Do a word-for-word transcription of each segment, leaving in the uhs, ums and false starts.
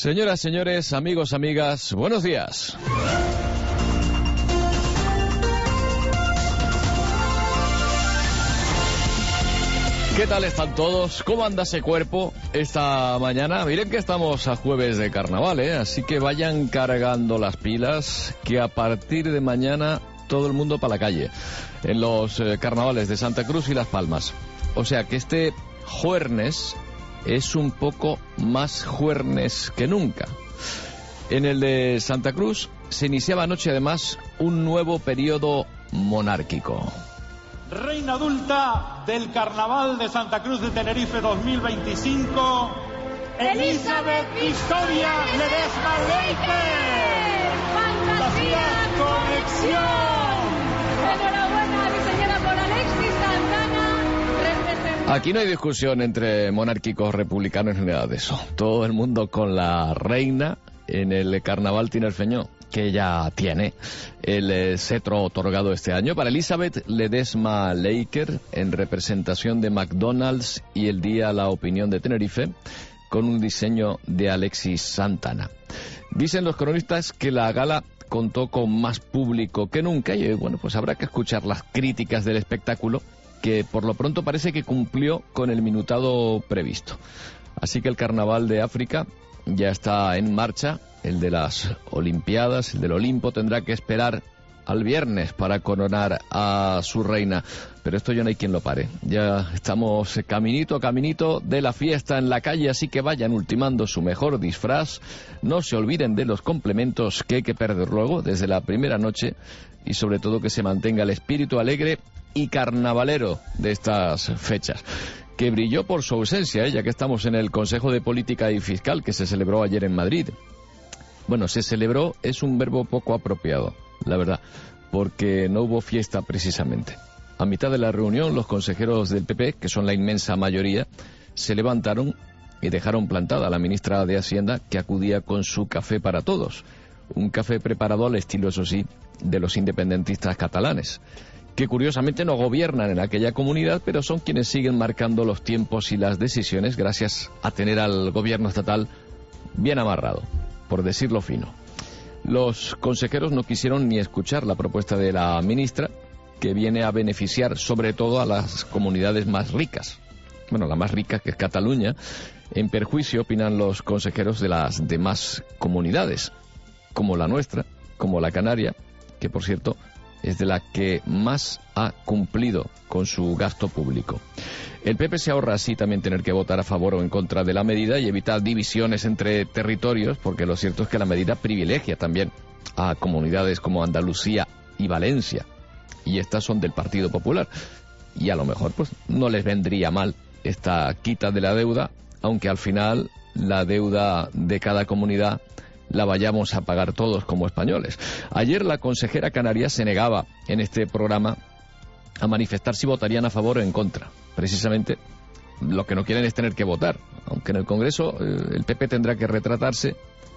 Señoras, señores, amigos, amigas, buenos días. ¿Qué tal están todos? ¿Cómo anda ese cuerpo esta mañana? Miren que estamos a jueves de carnaval, ¿eh? Así que vayan cargando las pilas, que a partir de mañana todo el mundo para la calle, en los eh, carnavales de Santa Cruz y Las Palmas. O sea que este juernes es un poco más juernes que nunca. En el de Santa Cruz se iniciaba anoche además un nuevo periodo monárquico. Reina adulta del Carnaval de Santa Cruz de Tenerife dos mil veinticinco, Elizabeth Victoria Ledesma Leiter. ¡Fantasía Conexión! Enhorabuena, diseñada por Alexis Santana. Representa... Aquí no hay discusión entre monárquicos, republicanos ni nada de eso. Todo el mundo con la reina en el Carnaval tinerfeño, que ya tiene el eh, cetro otorgado este año para Elizabeth Ledesma Leiter en representación de McDonald's y el Día La Opinión de Tenerife, con un diseño de Alexis Santana. Dicen los cronistas que la gala contó con más público que nunca y bueno, pues habrá que escuchar las críticas del espectáculo, que por lo pronto parece que cumplió con el minutado previsto. Así que el Carnaval de África ya está en marcha. El de las Olimpiadas, el del Olimpo, tendrá que esperar al viernes para coronar a su reina. Pero esto ya no hay quien lo pare. Ya estamos caminito a caminito de la fiesta en la calle, así que vayan ultimando su mejor disfraz. No se olviden de los complementos que hay que perder luego desde la primera noche y sobre todo que se mantenga el espíritu alegre y carnavalero de estas fechas, que brilló por su ausencia, ¿eh? Ya que estamos en el Consejo de Política y Fiscal que se celebró ayer en Madrid. Bueno, se celebró es un verbo poco apropiado, la verdad, porque no hubo fiesta precisamente. A mitad de la reunión, los consejeros del P P, que son la inmensa mayoría, se levantaron y dejaron plantada a la ministra de Hacienda, que acudía con su café para todos. Un café preparado al estilo, eso sí, de los independentistas catalanes, que curiosamente no gobiernan en aquella comunidad, pero son quienes siguen marcando los tiempos y las decisiones gracias a tener al gobierno estatal bien amarrado, por decirlo fino. Los consejeros no quisieron ni escuchar la propuesta de la ministra, que viene a beneficiar sobre todo a las comunidades más ricas. Bueno, la más rica, que es Cataluña, en perjuicio, opinan los consejeros, de las demás comunidades, como la nuestra, como la canaria, que por cierto es de la que más ha cumplido con su gasto público. El P P se ahorra así también tener que votar a favor o en contra de la medida y evitar divisiones entre territorios, porque lo cierto es que la medida privilegia también a comunidades como Andalucía y Valencia, y estas son del Partido Popular, y a lo mejor pues no les vendría mal esta quita de la deuda, aunque al final la deuda de cada comunidad la vayamos a pagar todos como españoles. Ayer la consejera canaria se negaba en este programa a manifestar si votarían a favor o en contra. Precisamente lo que no quieren es tener que votar, aunque en el Congreso eh, el P P tendrá que retratarse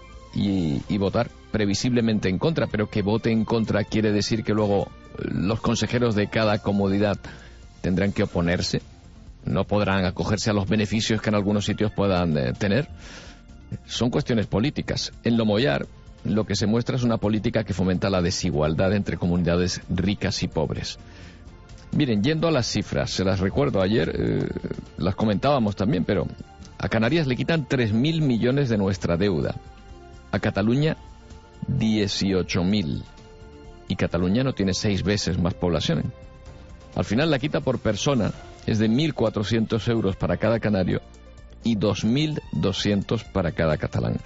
y, y votar previsiblemente en contra, pero que vote en contra quiere decir que luego eh, los consejeros de cada comunidad tendrán que oponerse, no podrán acogerse a los beneficios que en algunos sitios puedan eh, tener. Son cuestiones políticas. En Lomollar lo que se muestra es una política que fomenta la desigualdad entre comunidades ricas y pobres. Miren, yendo a las cifras, se las recuerdo ayer, eh, las comentábamos también, pero a Canarias le quitan tres mil millones de nuestra deuda, a Cataluña dieciocho mil, y Cataluña no tiene seis veces más población. Al final la quita por persona es de mil cuatrocientos euros para cada canario y dos mil doscientos para cada catalán.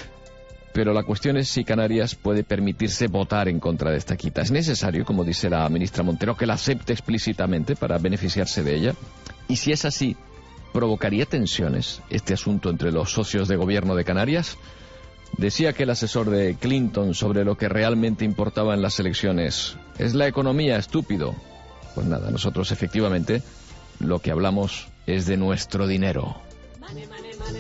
Pero la cuestión es si Canarias puede permitirse votar en contra de esta quita. ¿Es necesario, como dice la ministra Montero, que la acepte explícitamente para beneficiarse de ella? Y si es así, ¿provocaría tensiones este asunto entre los socios de gobierno de Canarias? Decía que el asesor de Clinton sobre lo que realmente importaba en las elecciones: ¿es la economía, estúpido? Pues nada, nosotros efectivamente lo que hablamos es de nuestro dinero. Money, money, money, money, money.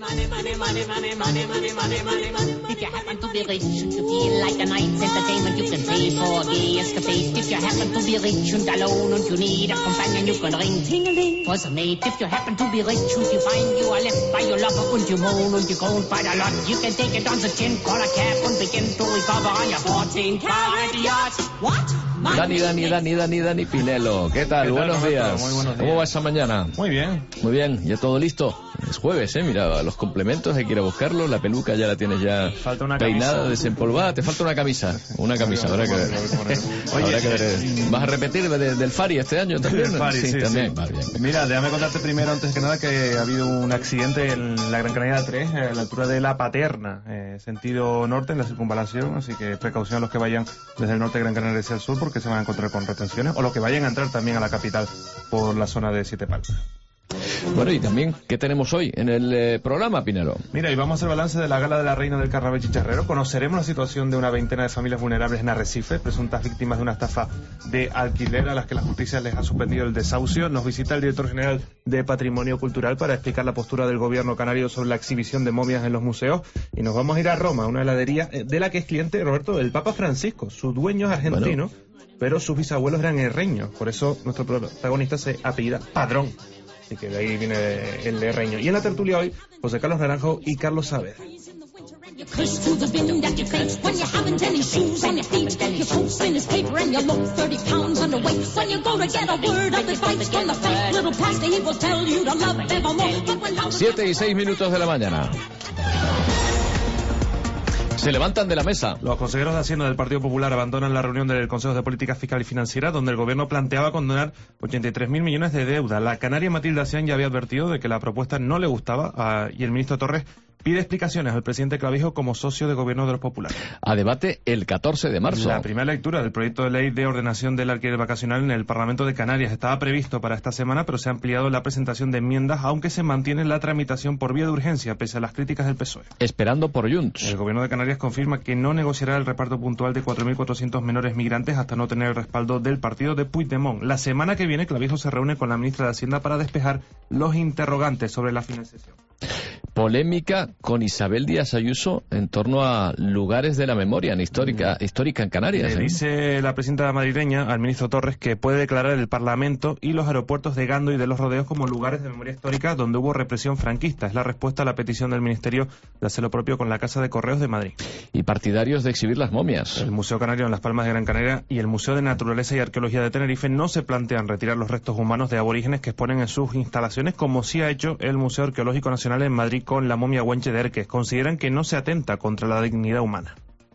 money, money, money, money, money, money, money, money, money. If you happen to be rich and you feel like a night's entertainment, you can pay for a gay escapade. If you happen to be rich and alone and you need a companion, you can ring ting-a-ling for some mate. If you happen to be rich and you find you are left by your lover and you moan and you go quite a lot, you can take it on the chin, call a cab and begin to recover on your fourteen carat yacht. What? Dani, Dani, Dani, Dani, Dani Pinelo. ¿Qué tal? ¿Qué tal, buenos, Roberto? días. Muy buenos días. ¿Cómo va esa mañana? Muy bien. Muy bien, ¿ya todo listo? Es jueves, ¿eh? Mira, los complementos hay que ir a buscarlos. La peluca ya la tienes ya Falta una peinada, camisa. desempolvada. Te falta una camisa. Una camisa, habrá que ver. Habrá que ver. ¿Vas a repetir de- del Fari este año también? Del Fari, sí, también. sí. Va bien. Mira, déjame contarte primero, antes que nada, que ha habido un accidente en la Gran Canaria tres, a la altura de La Paterna, eh, sentido norte, en la circunvalación, así que precaución a los que vayan desde el norte de Gran Canaria hacia el sur, porque se van a encontrar con retenciones, o los que vayan a entrar también a la capital por la zona de Siete Palmas. Bueno, y también, ¿qué tenemos hoy en el eh, programa, Pinelo? Mira, y vamos a hacer balance de la gala de la Reina del Carnaval Chicharrero. Conoceremos la situación de una veintena de familias vulnerables en Arrecife, presuntas víctimas de una estafa de alquiler a las que la justicia les ha suspendido el desahucio. Nos visita el director general de Patrimonio Cultural para explicar la postura del gobierno canario sobre la exhibición de momias en los museos. Y nos vamos a ir a Roma, una heladería eh, de la que es cliente, Roberto, el Papa Francisco. Su dueño es argentino, pero sus bisabuelos eran herreños. Por eso nuestro protagonista se apellida Padrón. Así que de ahí viene el de Reño. Y en la tertulia hoy, José Carlos Naranjo y Carlos Saavedra. You curse to the wind at your face when you haven't any shoes on your feet. Your coat's in his paper and you look thirty pounds underweight. When you go to get a word of advice from the fake little pastor, he will tell you to love evermore. But when love Siete y seis minutos de la mañana. Se levantan de la mesa. Los consejeros de Hacienda del Partido Popular abandonan la reunión del Consejo de Política Fiscal y Financiera, donde el gobierno planteaba condonar ochenta y tres mil millones de deuda. La canaria Matilde Asián ya había advertido de que la propuesta no le gustaba a, y el ministro Torres pide explicaciones al presidente Clavijo como socio de gobierno de los populares. A debate el catorce de marzo. La primera lectura del proyecto de ley de ordenación del alquiler vacacional en el Parlamento de Canarias estaba previsto para esta semana, pero se ha ampliado la presentación de enmiendas, aunque se mantiene la tramitación por vía de urgencia, pese a las críticas del P S O E. Esperando por Junts. El gobierno de Canarias confirma que no negociará el reparto puntual de cuatro mil cuatrocientos menores migrantes hasta no tener el respaldo del partido de Puigdemont. La semana que viene, Clavijo se reúne con la ministra de Hacienda para despejar los interrogantes sobre la financiación. Polémica con Isabel Díaz Ayuso en torno a lugares de la memoria en histórica, histórica en Canarias. Le ¿eh? dice la presidenta madrileña al ministro Torres que puede declarar el Parlamento y los aeropuertos de Gando y de Los Rodeos como lugares de memoria histórica donde hubo represión franquista. Es la respuesta a la petición del Ministerio de hacer lo propio con la Casa de Correos de Madrid. Y partidarios de exhibir las momias. El Museo Canario en Las Palmas de Gran Canaria y el Museo de Naturaleza y Arqueología de Tenerife no se plantean retirar los restos humanos de aborígenes que exponen en sus instalaciones, como sí ha hecho el Museo Arqueológico Nacional en Madrid con la momia Güenche de Erques. Consideran que no se atenta contra la dignidad humana.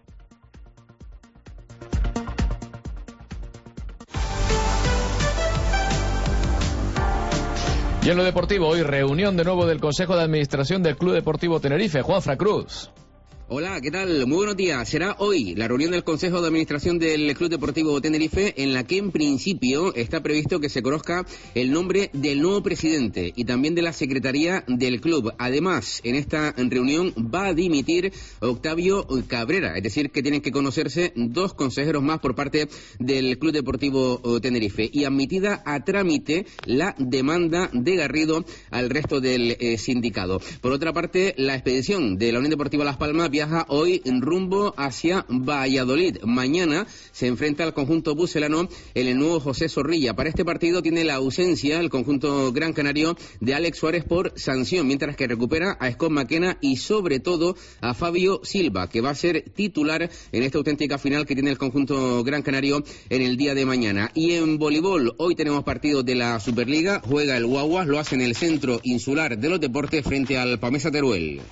Y en lo deportivo, hoy reunión de nuevo del Consejo de Administración del Club Deportivo Tenerife. Juanfra Cruz. Hola, ¿qué tal? Muy buenos días. Será hoy la reunión del Consejo de Administración del Club Deportivo Tenerife, en la que en principio está previsto que se conozca el nombre del nuevo presidente y también de la secretaría del club. Además, en esta reunión va a dimitir Octavio Cabrera, es decir, que tienen que conocerse dos consejeros más por parte del Club Deportivo Tenerife. Y admitida a trámite la demanda de Garrido al resto del eh, sindicado. Por otra parte, la expedición de la Unión Deportiva Las Palmas viaja hoy en rumbo hacia Valladolid. Mañana se enfrenta al conjunto bucelano en el nuevo José Zorrilla. Para este partido tiene la ausencia el conjunto gran canario de Alex Suárez por sanción, mientras que recupera a Scott McKenna y sobre todo a Fabio Silva, que va a ser titular en esta auténtica final que tiene el conjunto gran canario en el día de mañana. Y en voleibol, hoy tenemos partidos de la Superliga. Juega el Guaguas, lo hace en el Centro Insular de los Deportes frente al Pamesa Teruel.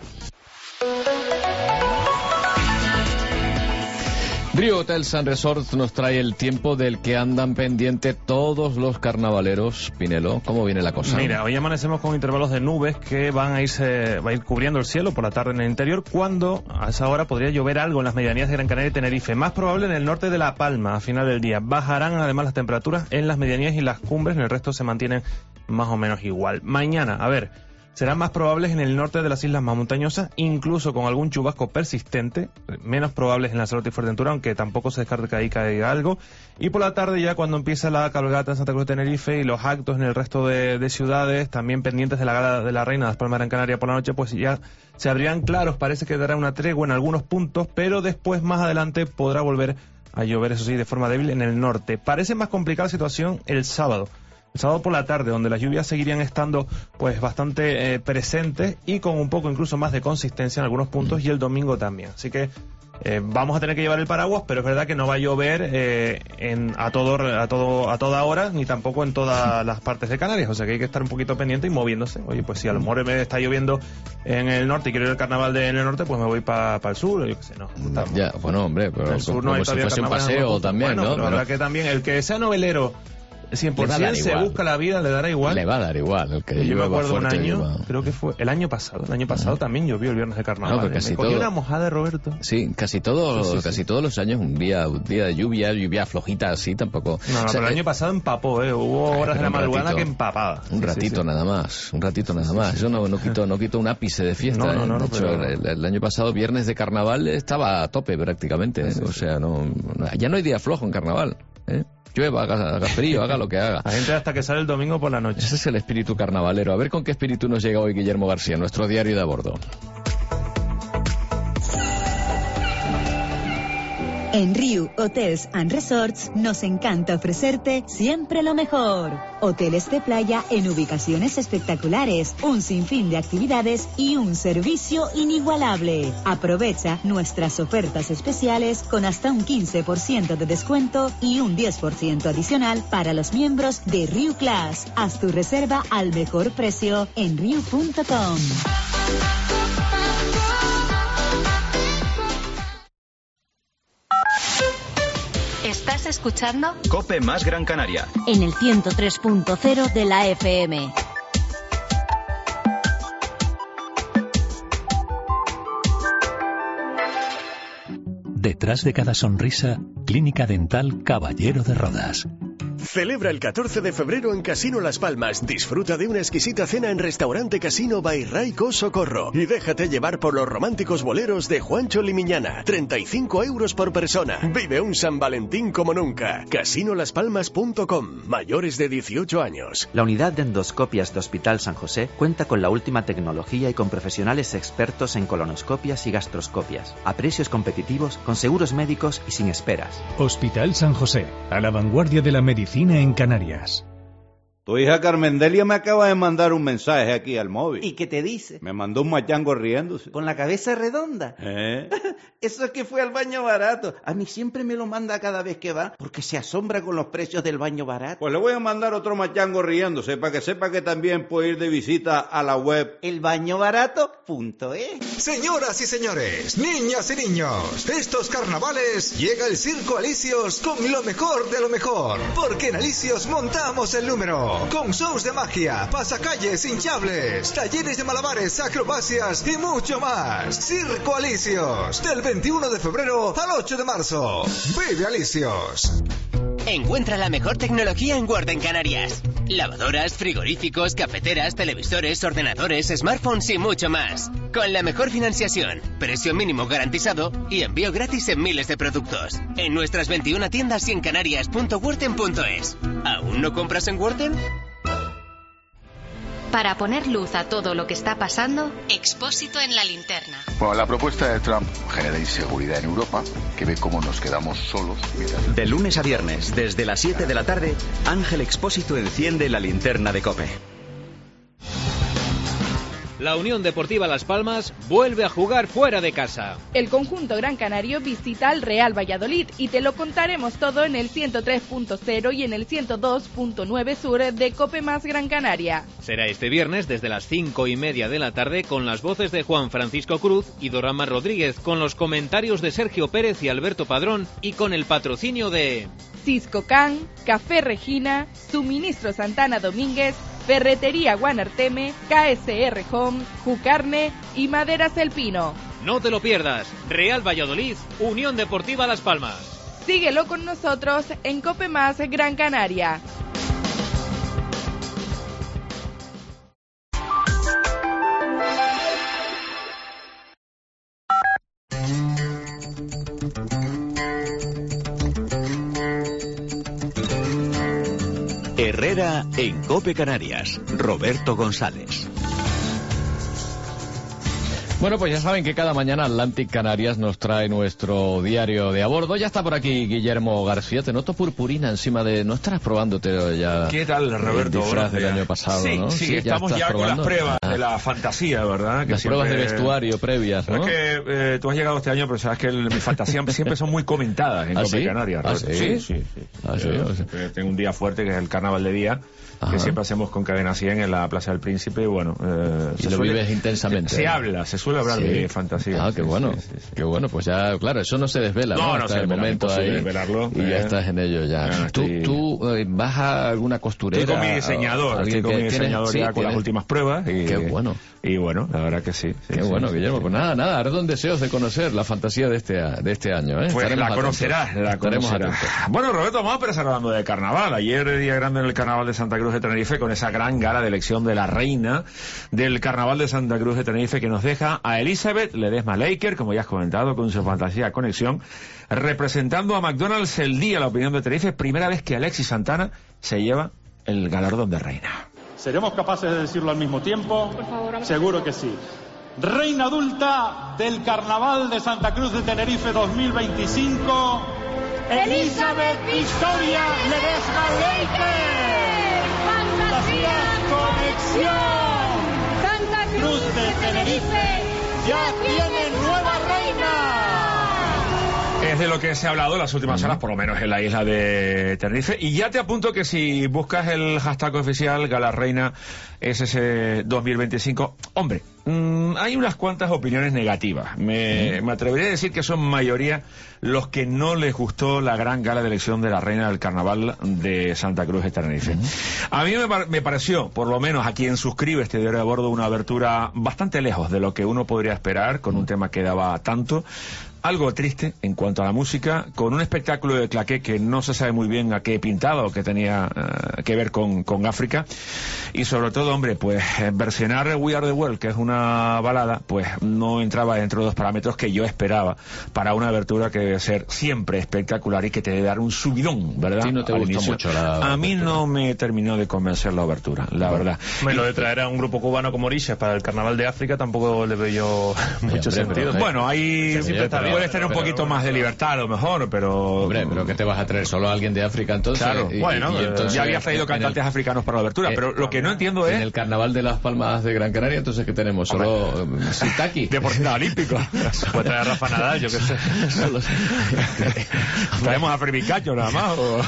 Brio Hotels and Resorts nos trae el tiempo del que andan pendiente todos los carnavaleros. Pinelo, ¿cómo viene la cosa? Mira, hoy amanecemos con intervalos de nubes que van a irse, va a ir cubriendo el cielo por la tarde en el interior, cuando a esa hora podría llover algo en las medianías de Gran Canaria y Tenerife. Más probable en el norte de La Palma a final del día. Bajarán además las temperaturas en las medianías y las cumbres, en el resto se mantienen más o menos igual. Mañana, a ver, serán más probables en el norte de las islas más montañosas, incluso con algún chubasco persistente, menos probables en Lanzarote y Fuerteventura, aunque tampoco se descarta que ahí caiga algo. Y por la tarde, ya cuando empieza la cabalgata en Santa Cruz de Tenerife y los actos en el resto de, de ciudades, también pendientes de la gala de la Reina de las Palmas de Gran Canaria por la noche, pues ya se abrirán claros, parece que dará una tregua en algunos puntos, pero después, más adelante, podrá volver a llover, eso sí, de forma débil en el norte. Parece más complicada la situación el sábado. El sábado por la tarde, donde las lluvias seguirían estando pues bastante eh, presentes y con un poco incluso más de consistencia en algunos puntos, y el domingo también. Así que eh, vamos a tener que llevar el paraguas, pero es verdad que no va a llover eh, en, a, todo, a, todo, a toda hora, ni tampoco en todas las partes de Canarias. O sea que hay que estar un poquito pendiente y moviéndose. Oye, pues si a lo mejor me está lloviendo en el norte y quiero ir al carnaval de, en el norte, pues me voy para pa el sur, o yo qué sé, no. Estamos. Ya, bueno, hombre, pero el sur como, no hay como si fuese un paseo también, bueno, ¿no? Pero la verdad que también el que sea novelero cien por ciento se igual. busca la vida, le dará igual. Le va a dar igual. El que yo me acuerdo un año, lleva... creo que fue el año pasado. El año pasado uh-huh. también llovió el viernes de carnaval. No, pero casi me cogí todo... una mojada de Roberto. Sí, casi todos, sí, sí, casi sí. todos los años un día, un día de lluvia, lluvia flojita así, tampoco. No, no, o sea, pero el año pasado empapó, eh. Hubo horas de la madrugada que empapaba. Un ratito sí, sí. nada más, un ratito nada más. Eso no, no quito, no quito un ápice de fiesta. No, no, no, eh. De hecho, pero... el, el año pasado viernes de carnaval estaba a tope prácticamente. Sí, sí, o sea, no, ya no hay día flojo en carnaval, ¿eh? Llueva, haga, haga frío, haga lo que haga. La gente hasta que sale el domingo por la noche. Ese es el espíritu carnavalero. A ver con qué espíritu nos llega hoy Guillermo García, nuestro diario de a bordo. En Riu Hotels and Resorts nos encanta ofrecerte siempre lo mejor. Hoteles de playa en ubicaciones espectaculares, un sinfín de actividades y un servicio inigualable. Aprovecha nuestras ofertas especiales con hasta un quince por ciento de descuento y un diez por ciento adicional para los miembros de Riu Class. Haz tu reserva al mejor precio en riu punto com. ¿Estás escuchando? COPE más Gran Canaria. En el ciento tres punto cero de la F M. Detrás de cada sonrisa, Clínica Dental Caballero de Rodas. Celebra el catorce de febrero en Casino Las Palmas. Disfruta de una exquisita cena en Restaurante Casino by Raico Socorro. Y déjate llevar por los románticos boleros de Juancho Limiñana. treinta y cinco euros por persona. Vive un San Valentín como nunca. casino las palmas punto com. Mayores de dieciocho años. La unidad de endoscopias de Hospital San José cuenta con la última tecnología y con profesionales expertos en colonoscopias y gastroscopias. A precios competitivos, con seguros médicos y sin esperas. Hospital San José, a la vanguardia de la medicina en Canarias. Tu hija Carmendelia me acaba de mandar un mensaje aquí al móvil. ¿Y qué te dice? Me mandó un machango riéndose. ¿Con la cabeza redonda? ¿Eh? Eso es que fue al baño barato. A mí siempre me lo manda cada vez que va, porque se asombra con los precios del baño barato. Pues le voy a mandar otro machango riéndose, para que sepa que también puede ir de visita a la web el baño barato punto es. Señoras y señores, niñas y niños, estos carnavales llega el Circo Alicios con lo mejor de lo mejor. Porque en Alicios montamos el número. Con shows de magia, pasacalles hinchables, talleres de malabares, acrobacias y mucho más. Circo Alicios, del veintiuno de febrero al ocho de marzo. ¡Vive Alicios! Encuentra la mejor tecnología en Word en Canarias. Lavadoras, frigoríficos, cafeteras, televisores, ordenadores, smartphones y mucho más. Con la mejor financiación, precio mínimo garantizado y envío gratis en miles de productos. En nuestras veintiuna tiendas y en canarias punto worten punto es. ¿Aún no compras en Worten? Para poner luz a todo lo que está pasando, Expósito en la linterna. Bueno, la propuesta de Trump genera inseguridad en Europa, que ve cómo nos quedamos solos. Mientras... De lunes a viernes, desde las siete de la tarde, Ángel Expósito enciende la linterna de COPE. La Unión Deportiva Las Palmas vuelve a jugar fuera de casa. El conjunto gran canario visita al Real Valladolid y te lo contaremos todo en el ciento tres punto cero y en el ciento dos punto nueve sur de COPE más Gran Canaria. Será este viernes desde las cinco y media de la tarde con las voces de Juan Francisco Cruz y Dorama Rodríguez, con los comentarios de Sergio Pérez y Alberto Padrón y con el patrocinio de Cisco Can, Café Regina, Suministro Santana Domínguez, Ferretería Guanarteme, K S R Home, Jucarne y Maderas El Pino. No te lo pierdas. Real Valladolid, Unión Deportiva Las Palmas. Síguelo con nosotros en COPE más Gran Canaria. Herrera en COPE Canarias. Roberto González. Bueno, pues ya saben que cada mañana Atlantic Canarias nos trae nuestro diario de a bordo. Ya está por aquí Guillermo García. Te noto purpurina encima de... ¿No estarás probándote ya? ¿Qué tal, Roberto? El disfraz del año pasado, sí, ¿no? Sí, sí, estamos ya, ya con las pruebas ah. de la fantasía, ¿verdad? Que las siempre... pruebas de vestuario previas, ¿no? Es que eh, tú has llegado este año, pero sabes que el, mi fantasía siempre son muy comentadas en ¿Ah, COPE sí? Canarias. ¿Ah, sí? sí? Sí, sí. sí. ¿Ah, sí? Yo, o sea... tengo un día fuerte que es el Carnaval de Día. Ajá. Que siempre hacemos con Cadena cien en la Plaza del Príncipe, y bueno... Eh, y lo suele, vives intensamente. Se, se habla, se suele hablar sí. de fantasía. Ah, qué sí, bueno, sí, sí, sí. qué bueno, pues ya, claro, eso no se desvela, ¿no? No, no Hasta se el desvela, momento ahí, desvelarlo, y eh. ya estás en ello ya. ya ¿Tú, estoy... tú eh, vas a alguna costurera? Estoy con mi diseñador, estoy con mi diseñador ya sí, con las últimas pruebas. Y, qué bueno. Y bueno, la verdad que sí. sí qué sí, bueno, sí, Guillermo, sí. pues nada, nada, ahora son deseos de conocer la fantasía de este, de este año, ¿eh? Pues Estaremos la conocerás, la conocerás. Bueno, Roberto, vamos a empezar hablando de carnaval. Ayer, día grande en el Carnaval de Santa Cruz de Tenerife, con esa gran gala de elección de la reina del Carnaval de Santa Cruz de Tenerife, que nos deja a Elizabeth Ledesma Laker, como ya has comentado, con su fantasía Conexión, representando a McDonald's el día, la opinión de Tenerife, primera vez que Alexis Santana se lleva el galardón de reina. ¿Seremos capaces de decirlo al mismo tiempo? Por favor, seguro que sí. Reina adulta del Carnaval de Santa Cruz de Tenerife dos mil veinticinco, Elizabeth Victoria Ledesma Laker. Fantasía Conexión. Santa Cruz de Tenerife ya tiene nueva reina. Es de lo que se ha hablado en las últimas horas, por lo menos en la isla de Tenerife. Y ya te apunto que si buscas el hashtag oficial Gala Reina S S dos mil veinticinco, hombre, mmm, hay unas cuantas opiniones negativas. Me, me atrevería a decir que son mayoría los que no les gustó la gran gala de elección de la reina del Carnaval de Santa Cruz de Tenerife. A mí me, me pareció, por lo menos a quien suscribe este diario de bordo, una abertura bastante lejos de lo que uno podría esperar con un tema que daba tanto. Algo triste en cuanto a la música, con un espectáculo de claqué que no se sabe muy bien a qué pintaba o qué tenía uh, que ver con, con África. Y sobre todo, hombre, pues versionar We Are The World, que es una balada, pues no entraba dentro de los parámetros que yo esperaba para una abertura que debe ser siempre espectacular y que te debe dar un subidón, ¿verdad? Sí, no te gustó mucho la A mí abertura. No me terminó de convencer la abertura, la verdad. Me lo de traer a un grupo cubano como Orishas para el Carnaval de África tampoco le veo yo mucho sentido. Bueno, ahí puedes tener un poquito pero, más de libertad a lo mejor, pero... Hombre, pero ¿qué te vas a traer? ¿Solo a alguien de África entonces? Claro, y, bueno, y entonces, ya había traído cantantes el, africanos para la abertura, eh, pero lo que no entiendo es... En el Carnaval de las Palmas de Gran Canaria, entonces ¿qué tenemos? ¿Solo um, Sitaki? Deportista olímpico. Puede traer a Rafa Nadal, yo qué sé. Solo... ¿Traemos a Fremicacho nada más? O...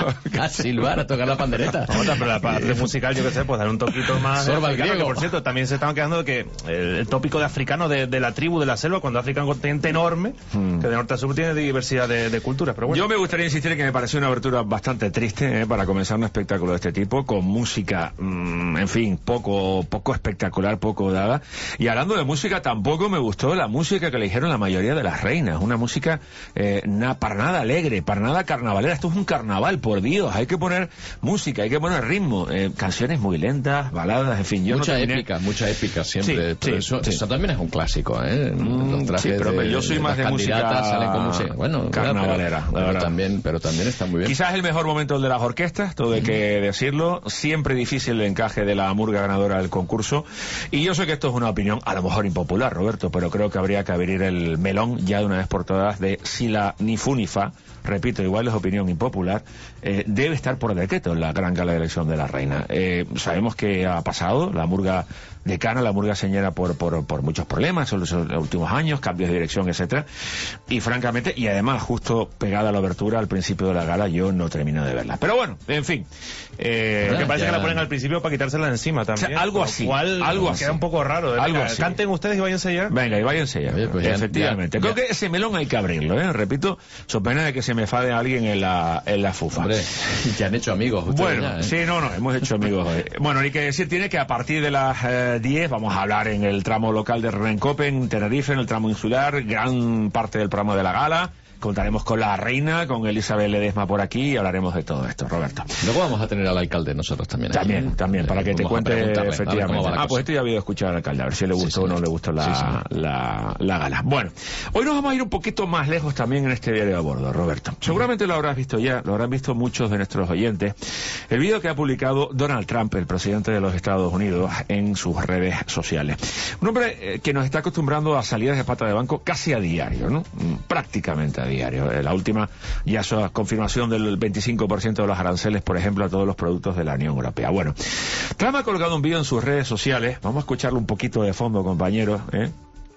a silbar, a tocar la pandereta. No, pero la parte musical, yo qué sé, pues dar un toquito más... Sorba el griego. Que, por cierto, también se estaban quedando de que el, el tópico de africano de, de la tribu de la selva, cuando África es un continente enorme, hmm. que de norte a sur tiene diversidad de, de culturas, pero bueno. Yo me gustaría insistir en que me pareció una abertura bastante triste eh, para comenzar un espectáculo de este tipo, con música, mmm, en fin, poco poco espectacular, poco dada. Y hablando de música, tampoco me gustó la música que eligieron la mayoría de las reinas. Una música eh, na, para nada alegre, para nada carnavalera. Esto es un carnaval, por Dios. Hay que poner música, hay que poner ritmo. Eh, canciones muy lentas, baladas, en fin. Yo mucha no terminé... épica, mucha épica siempre. Sí, sí, eso, sí. eso también es un clásico, ¿eh? Los trajes sí, pero de, yo soy más de, de música salen con música. Bueno, carnavalera. Pero, pero, también, pero también está muy bien. Quizás el mejor momento el de las orquestas, todo hay que decirlo. Siempre difícil el encaje de la murga ganadora del concurso. Y yo sé que esto es una opinión a lo mejor impopular, Roberto, pero creo que habría que abrir el melón ya de una vez por todas de si la ni fu ni fa, repito, igual es opinión impopular, eh, debe estar por decreto en la gran gala de elección de la reina. Eh, sabemos que ha pasado, la murga decana, la murga señera por, por, por muchos problemas en los, en los últimos años, cambios de dirección, etcétera. Y francamente, y además justo pegada a la abertura al principio de la gala, yo no termino de verla. Pero bueno, en fin. Eh, Lo que parece ya... que la ponen al principio para quitársela de encima también. O sea, algo así. Cual, algo así. Queda un poco raro. ¿eh? Algo Venga, así. Canten ustedes y váyanse ya. Venga, y váyanse ya. Oye, pues efectivamente. Ya, ya, Creo ya. que ese melón hay que abrirlo, ¿eh? Repito, so pena de que se me fade alguien en la, en la fufa. Hombre, ya han hecho amigos. Bueno, ya, ¿eh? sí, no, no, hemos hecho amigos hoy. Bueno, hay que decir, tiene que a partir de las eh, diez vamos a hablar en el tramo local de Rencope, en Tenerife, en el tramo insular, gran parte del programa de la gala. contaremos con la reina, con Elizabeth Ledesma por aquí y hablaremos de todo esto, Roberto. Luego vamos a tener al alcalde nosotros también. También, aquí. también, para que te Vamos cuente efectivamente. Ah, cosa. pues esto ya había escuchado al alcalde, a ver si le gustó sí, o no le gustó la, sí, sí. La, la gala. Bueno, hoy nos vamos a ir un poquito más lejos también en este diario a bordo, Roberto. Seguramente lo habrás visto ya, lo habrán visto muchos de nuestros oyentes, el vídeo que ha publicado Donald Trump, el presidente de los Estados Unidos, en sus redes sociales. Un hombre eh, que nos está acostumbrando a salidas de pata de banco casi a diario, ¿no? Prácticamente a diario. Eh, la última ya es la confirmación del veinticinco por ciento de los aranceles, por ejemplo, a todos los productos de la Unión Europea. Bueno, Trump ha colgado un vídeo en sus redes sociales, vamos a escucharlo un poquito de fondo, compañeros, ¿eh?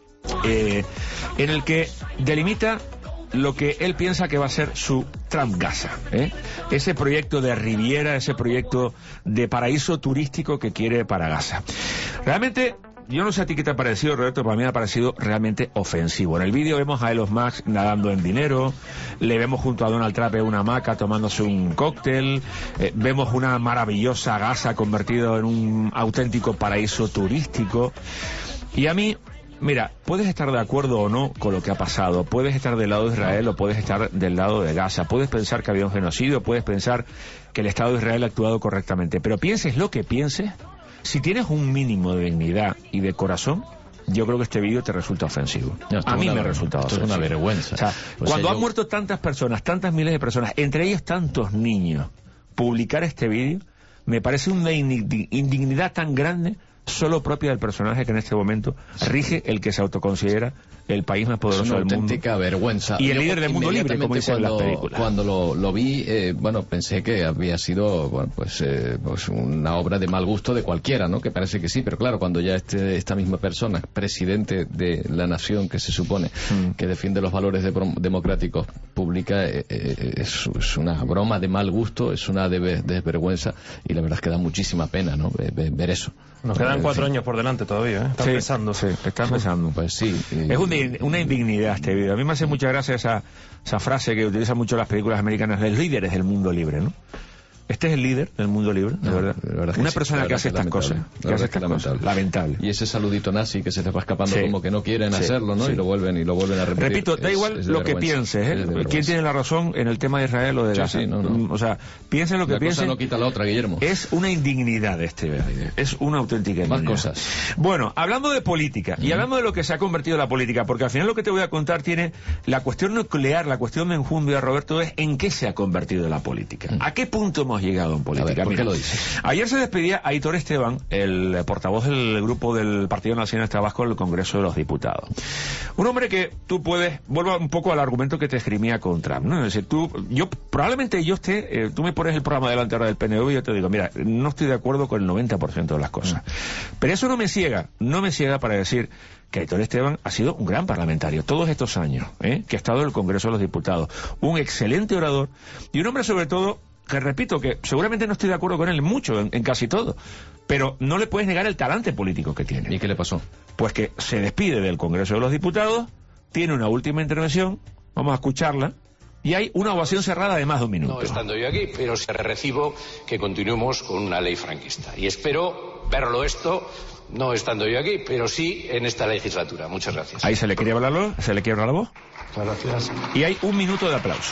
Eh, en el que delimita lo que él piensa que va a ser su Trump Gaza, ¿eh? Ese proyecto de Riviera, ese proyecto de paraíso turístico que quiere para Gaza. Realmente, yo no sé a ti qué te ha parecido, Roberto, para mí me ha parecido realmente ofensivo. En el vídeo vemos a Elon Musk nadando en dinero, le vemos junto a Donald Trump en una hamaca tomándose un cóctel, eh, vemos una maravillosa Gaza convertida en un auténtico paraíso turístico. Y a mí, mira, puedes estar de acuerdo o no con lo que ha pasado, puedes estar del lado de Israel o puedes estar del lado de Gaza, puedes pensar que había un genocidio, puedes pensar que el Estado de Israel ha actuado correctamente, pero pienses lo que pienses, si tienes un mínimo de dignidad y de corazón, yo creo que este vídeo te resulta ofensivo. No, a mí una, me ha resultado esto ofensivo. Es una vergüenza. O sea, o cuando sea, han yo... muerto tantas personas, tantas miles de personas, entre ellos tantos niños, publicar este vídeo me parece una indignidad tan grande, solo propia del personaje que en este momento rige el que se autoconsidera el país más poderoso del mundo. Es una auténtica vergüenza. Y el líder del mundo libre, como dicen las películas. Cuando lo, lo vi, eh, bueno, pensé que había sido, bueno, pues, eh, pues una obra de mal gusto de cualquiera, ¿no? Que parece que sí, pero claro, cuando ya este, esta misma persona, presidente de la nación que se supone mm. que defiende los valores de, democráticos, publica, eh, eh, es, es una broma de mal gusto, es una de, desvergüenza, y la verdad es que da muchísima pena, ¿no? Ver, ver eso. Nos quedan cuatro años por delante todavía, ¿eh? Está sí, empezando. Sí, está empezando. Pues sí. Y... Es un, una indignidad este vídeo. A mí me hace mucha gracia esa, esa frase que utilizan mucho las películas americanas, los líderes del mundo libre, ¿no? Este es el líder del mundo libre, de no, verdad. De verdad que una sí, persona que hace estas cosas, que hace estas cosas, lamentable. Y ese saludito nazi que se les va escapando sí. como que no quieren sí. hacerlo, ¿no? Sí. Y lo vuelven y lo vuelven a repetir. Repito, da es, igual es lo que pienses, ¿eh? ¿Quién tiene la razón en el tema de Israel o de Gaza? Sí, sí, no, no. O sea, piensen lo que la piensen. Cosa no quita la otra, Guillermo. Es una indignidad este vídeo. Es una auténtica indignidad. Más cosas. Bueno, hablando de política mm. y hablando de lo que se ha convertido la política, porque al final lo que te voy a contar tiene la cuestión nuclear, la cuestión de enjundia, Roberto, es en qué se ha convertido la política. Mm. ¿A qué punto hemos llegado en política? ¿Por qué lo dices? Ayer se despedía Aitor Esteban, el portavoz del grupo del Partido Nacionalista Vasco en el Congreso de los Diputados. Un hombre que tú puedes, vuelvo un poco al argumento que te esgrimía con Trump, ¿no? Es decir, tú, yo, probablemente yo esté, eh, tú me pones el programa delante ahora del P N V y yo te digo, mira, no estoy de acuerdo con el noventa por ciento de las cosas. Mm. Pero eso no me ciega, no me ciega para decir que Aitor Esteban ha sido un gran parlamentario todos estos años, ¿eh? que ha estado en el Congreso de los Diputados, un excelente orador y un hombre sobre todo que repito que seguramente no estoy de acuerdo con él mucho, en, en casi todo, pero no le puedes negar el talante político que tiene. ¿Y qué le pasó? Pues que se despide del Congreso de los Diputados, tiene una última intervención, vamos a escucharla, y hay una ovación cerrada de más de un minuto. No estando yo aquí, pero se recibo que continuemos con una ley franquista. Y espero verlo esto, no estando yo aquí, pero sí en esta legislatura. Muchas gracias. Ahí se le quiere hablar, se le quiere hablar la voz. Muchas gracias. Y hay un minuto de aplauso.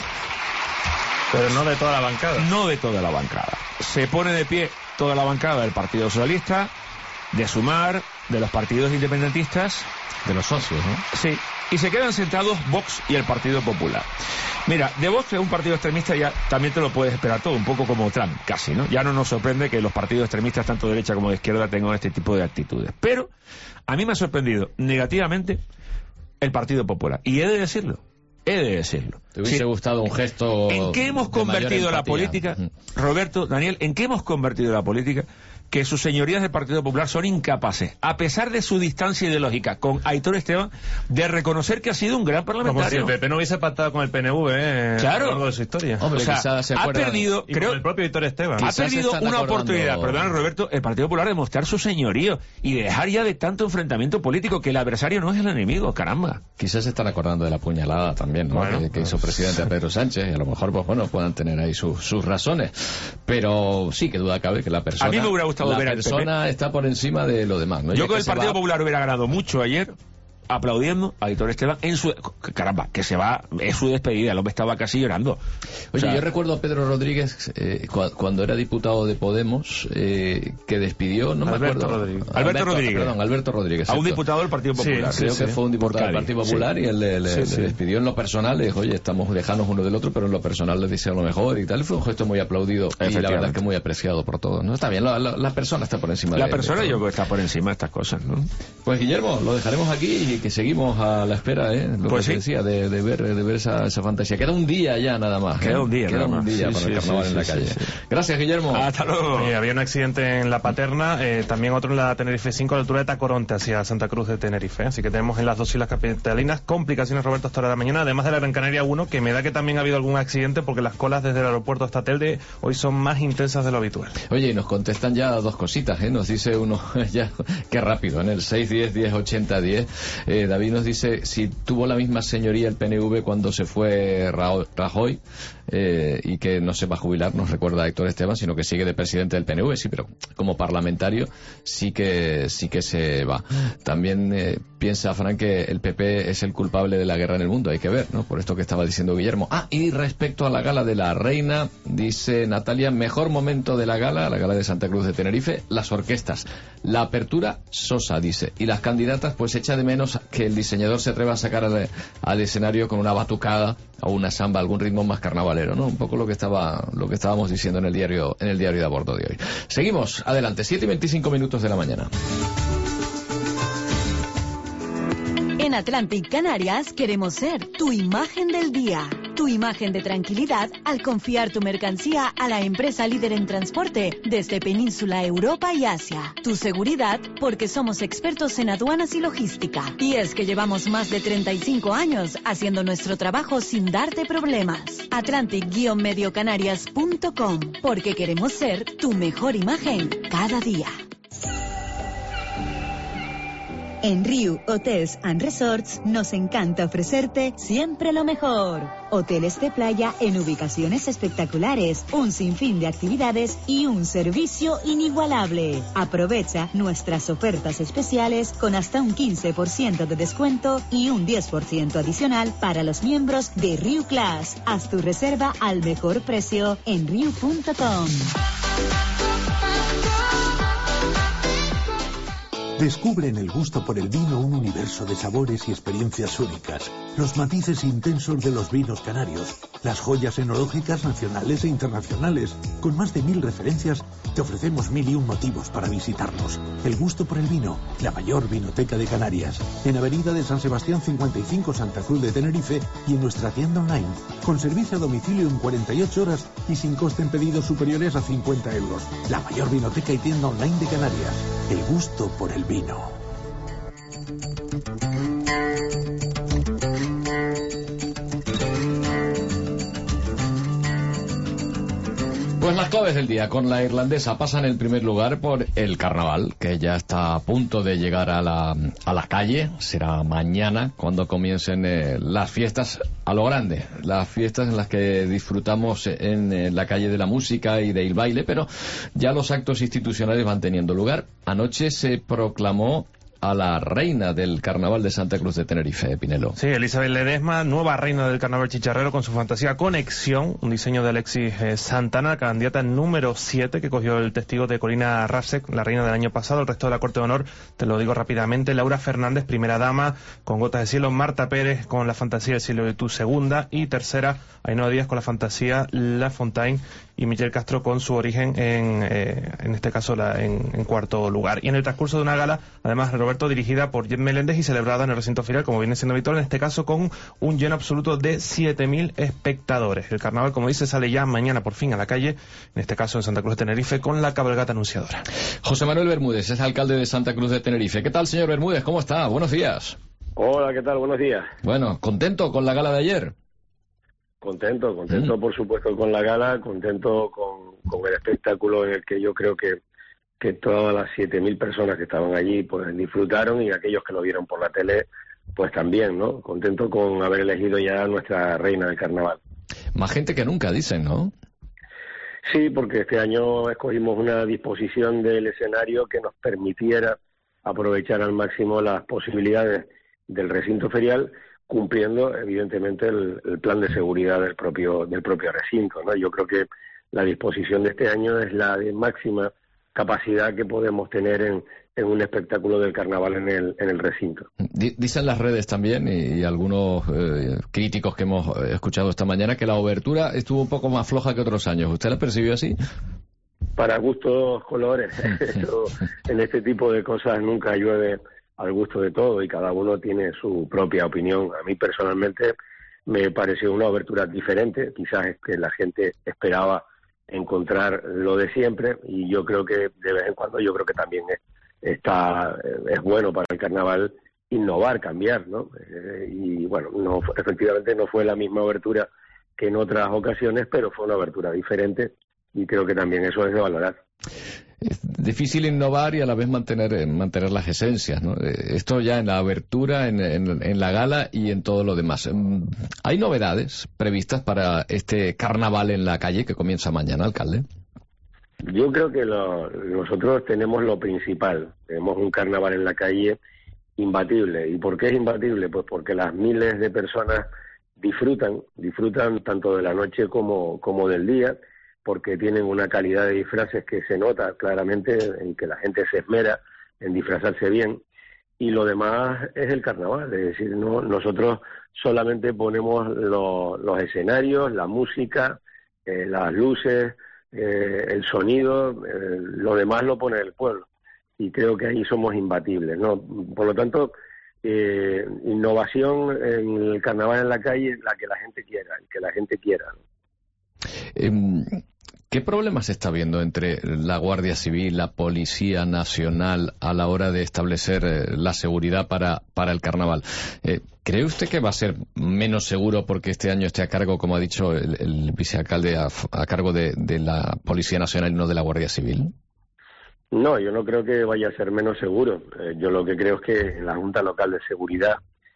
Pero no de toda la bancada. No de toda la bancada. Se pone de pie toda la bancada del Partido Socialista, de Sumar, de los partidos independentistas. De los socios, ¿no? Sí. Y se quedan sentados Vox y el Partido Popular. Mira, de Vox, que es un partido extremista, ya también te lo puedes esperar todo, un poco como Trump, casi, ¿no? Ya no nos sorprende que los partidos extremistas, tanto de derecha como de izquierda, tengan este tipo de actitudes. Pero a mí me ha sorprendido negativamente el Partido Popular. Y he de decirlo. He de decirlo. ¿Te hubiese sí. gustado un gesto? ¿En qué hemos convertido la política, Roberto, Daniel, en qué hemos convertido la política? Que sus señorías del Partido Popular son incapaces, a pesar de su distancia ideológica con Aitor Esteban, de reconocer que ha sido un gran parlamentario. Como si el P P no hubiese pactado con el P N V, ¿eh? Claro. A lo largo de su historia. Hombre, o sea, se ha perdido, y creo, con el propio Aitor Esteban. Ha perdido una acordando... oportunidad, perdón, Roberto, el Partido Popular de mostrar su señorío y de dejar ya de tanto enfrentamiento político, que el adversario no es el enemigo, caramba. Quizás se están acordando de la puñalada también, ¿no? Bueno, que, que hizo presidente a Pedro Sánchez, y a lo mejor, pues bueno, puedan tener ahí sus, sus razones. Pero sí, que duda cabe que la persona... A mí me hubiera gustado ver al P P está por encima de lo demás, ¿no? Yo creo que el Partido va... Popular hubiera ganado mucho ayer aplaudiendo a Aitor Esteban en su... Caramba, que se va, es su despedida, el hombre estaba casi llorando. Oye, o sea, yo recuerdo a Pedro Rodríguez eh, cu cuando era diputado de Podemos, eh, que despidió, no Alberto me acuerdo... Rodríguez. Alberto, Alberto Rodríguez. Perdón, Alberto Rodríguez. A un diputado del Partido Popular. Sí, creo sí, que sí. fue un diputado del Partido Popular sí. y él le, le, Sí, sí. le despidió en lo personal, le dijo, oye, estamos lejanos uno del otro, pero en lo personal les deseo lo mejor y tal. Fue un gesto muy aplaudido y la verdad es que muy apreciado por todos. ¿No? Está bien, la, la, la persona está por encima la de... La persona de yo creo que está por encima de estas cosas, ¿no? Pues Guillermo, lo dejaremos aquí y que seguimos a la espera, ¿eh? Lo pues que sí. te decía, de, de ver, de ver esa, esa fantasía. Queda un día ya nada más. Queda ¿eh? un día Queda nada un más. día Sí, para sí, el carnaval sí, en la sí, calle. sí, sí. Gracias, Guillermo. Hasta luego. Eh, había un accidente en La Paterna, eh, también otro en la Tenerife cinco a la altura de Tacoronte hacia Santa Cruz de Tenerife. Así que tenemos en las dos islas capitalinas complicaciones, Roberto, hasta hora de la mañana, además de la Gran Canaria uno, que me da que también ha habido algún accidente porque las colas desde el aeropuerto hasta Telde hoy son más intensas de lo habitual. Oye, y nos contestan ya dos cositas, ¿eh? Nos dice uno, ya, qué rápido, en el seis diez diez ochenta diez, eh, David nos dice si tuvo la misma señoría el P N V cuando se fue Rajoy, eh, y que no se va a jubilar, nos recuerda a Héctor Esteban, sino que sigue de presidente del P N V, sí, pero como parlamentario sí que sí que se va. También eh, piensa Fran que el P P es el culpable de la guerra en el mundo, hay que ver, ¿no? Por esto que estaba diciendo Guillermo. Ah, y respecto a la gala de la reina, dice Natalia, mejor momento de la gala, la gala de Santa Cruz de Tenerife, las orquestas. La apertura, sosa, dice. Y las candidatas, pues echa de menos que el diseñador se atreva a sacar al, al escenario con una batucada o una samba, algún ritmo más carnavalero, ¿no? Un poco lo que estaba, lo que estábamos diciendo en el diario, en el diario de a bordo de hoy. Seguimos, adelante, siete y veinticinco minutos de la mañana. En Atlantic Canarias queremos ser tu imagen del día, tu imagen de tranquilidad al confiar tu mercancía a la empresa líder en transporte desde Península, Europa y Asia. Tu seguridad porque somos expertos en aduanas y logística. Y es que llevamos más de treinta y cinco años haciendo nuestro trabajo sin darte problemas. Atlantic Medio Canarias punto com, porque queremos ser tu mejor imagen cada día. En Riu Hotels and Resorts nos encanta ofrecerte siempre lo mejor. Hoteles de playa en ubicaciones espectaculares, un sinfín de actividades y un servicio inigualable. Aprovecha nuestras ofertas especiales con hasta un quince por ciento de descuento y un diez por ciento adicional para los miembros de Riu Class. Haz tu reserva al mejor precio en riu punto com. Descubre en el gusto por el vino un universo de sabores y experiencias únicas, los matices intensos de los vinos canarios, las joyas enológicas nacionales e internacionales. Con más de mil referencias, te ofrecemos mil y un motivos para visitarnos. El gusto por el vino, la mayor vinoteca de Canarias, en Avenida de San Sebastián cincuenta y cinco, Santa Cruz de Tenerife, y en nuestra tienda online, con servicio a domicilio en cuarenta y ocho horas y sin coste en pedidos superiores a cincuenta euros. La mayor vinoteca y tienda online de Canarias. El gusto por el vino. Pues las claves del día con la irlandesa pasan en primer lugar por el carnaval, que ya está a punto de llegar a la, a la calle. Será mañana cuando comiencen eh, las fiestas a lo grande, las fiestas en las que disfrutamos en, en la calle de la música y del baile, pero ya los actos institucionales van teniendo lugar. Anoche se proclamó a la reina del carnaval de Santa Cruz de Tenerife, Pinelo. Sí, Elizabeth Ledesma, nueva reina del carnaval chicharrero con su fantasía Conexión, un diseño de Alexis eh, Santana, candidata número siete, que cogió el testigo de Corina Rasek, la reina del año pasado. El resto de la corte de honor, te lo digo rápidamente: Laura Fernández, primera dama, con Gotas de cielo; Marta Pérez, con la fantasía El cielo de tu, segunda; y tercera, Ainhoa Díaz, con la fantasía La Fontaine; y Michelle Castro con su origen en, eh, en este caso, la, en, en cuarto lugar. Y en el transcurso de una gala, además, Roberto, dirigida por Jen Meléndez y celebrada en el recinto ferial, como viene siendo habitual, en este caso con un lleno absoluto de siete mil espectadores. El carnaval, como dice, sale ya mañana por fin a la calle, en este caso en Santa Cruz de Tenerife, con la cabalgata anunciadora. José Manuel Bermúdez es alcalde de Santa Cruz de Tenerife. ¿Qué tal, señor Bermúdez? ¿Cómo está? Buenos días. Hola, ¿qué tal? Buenos días. Bueno, ¿contento con la gala de ayer? Contento, contento mm. por supuesto con la gala, contento con, con el espectáculo en el que yo creo que, que todas las siete mil personas que estaban allí pues disfrutaron, y aquellos que lo vieron por la tele pues también, ¿no? Contento con haber elegido ya a nuestra reina del carnaval. Más gente que nunca, dicen, ¿no? Sí, porque este año escogimos una disposición del escenario que nos permitiera aprovechar al máximo las posibilidades del recinto ferial, cumpliendo evidentemente el, el plan de seguridad del propio del propio recinto, ¿no? Yo creo que la disposición de este año es la de máxima capacidad que podemos tener en, en un espectáculo del carnaval en el, en el recinto. Dicen las redes también, y, y algunos eh, críticos que hemos escuchado esta mañana, que la obertura estuvo un poco más floja que otros años. ¿Usted la percibió así? Para gustos, colores. Yo, en este tipo de cosas nunca llueve al gusto de todo y cada uno tiene su propia opinión. A mí personalmente me pareció una obertura diferente, quizás es que la gente esperaba encontrar lo de siempre, y yo creo que de vez en cuando yo creo que también es, está es bueno para el carnaval innovar, cambiar, ¿no? Eh, y bueno, no efectivamente no fue la misma obertura que en otras ocasiones, pero fue una obertura diferente y creo que también eso es de valorar. Es difícil innovar y a la vez mantener mantener las esencias, ¿no? Esto ya en la abertura, en, en, en la gala y en todo lo demás. ¿Hay novedades previstas para este carnaval en la calle que comienza mañana, alcalde? Yo creo que lo, nosotros tenemos lo principal. Tenemos un carnaval en la calle imbatible. ¿Y por qué es imbatible? Pues porque las miles de personas disfrutan, disfrutan tanto de la noche como, como del día, porque tienen una calidad de disfraces que se nota claramente en que la gente se esmera en disfrazarse bien, y lo demás es el carnaval, es decir, no nosotros solamente ponemos lo, los escenarios, la música, eh, las luces, eh, el sonido, eh, lo demás lo pone el pueblo, y creo que ahí somos imbatibles, ¿no? Por lo tanto, eh, innovación en el carnaval en la calle, la que la gente quiera, el que la gente quiera, ¿no? Eh, ¿Qué problemas se está viendo entre la Guardia Civil, la Policía Nacional a la hora de establecer eh, la seguridad para, para el carnaval? Eh, ¿Cree usted que va a ser menos seguro porque este año esté a cargo, como ha dicho el, el vicealcalde, a, a cargo de, de la Policía Nacional y no de la Guardia Civil? No, yo no creo que vaya a ser menos seguro. Eh, yo lo que creo es que en la Junta Local de Seguridad,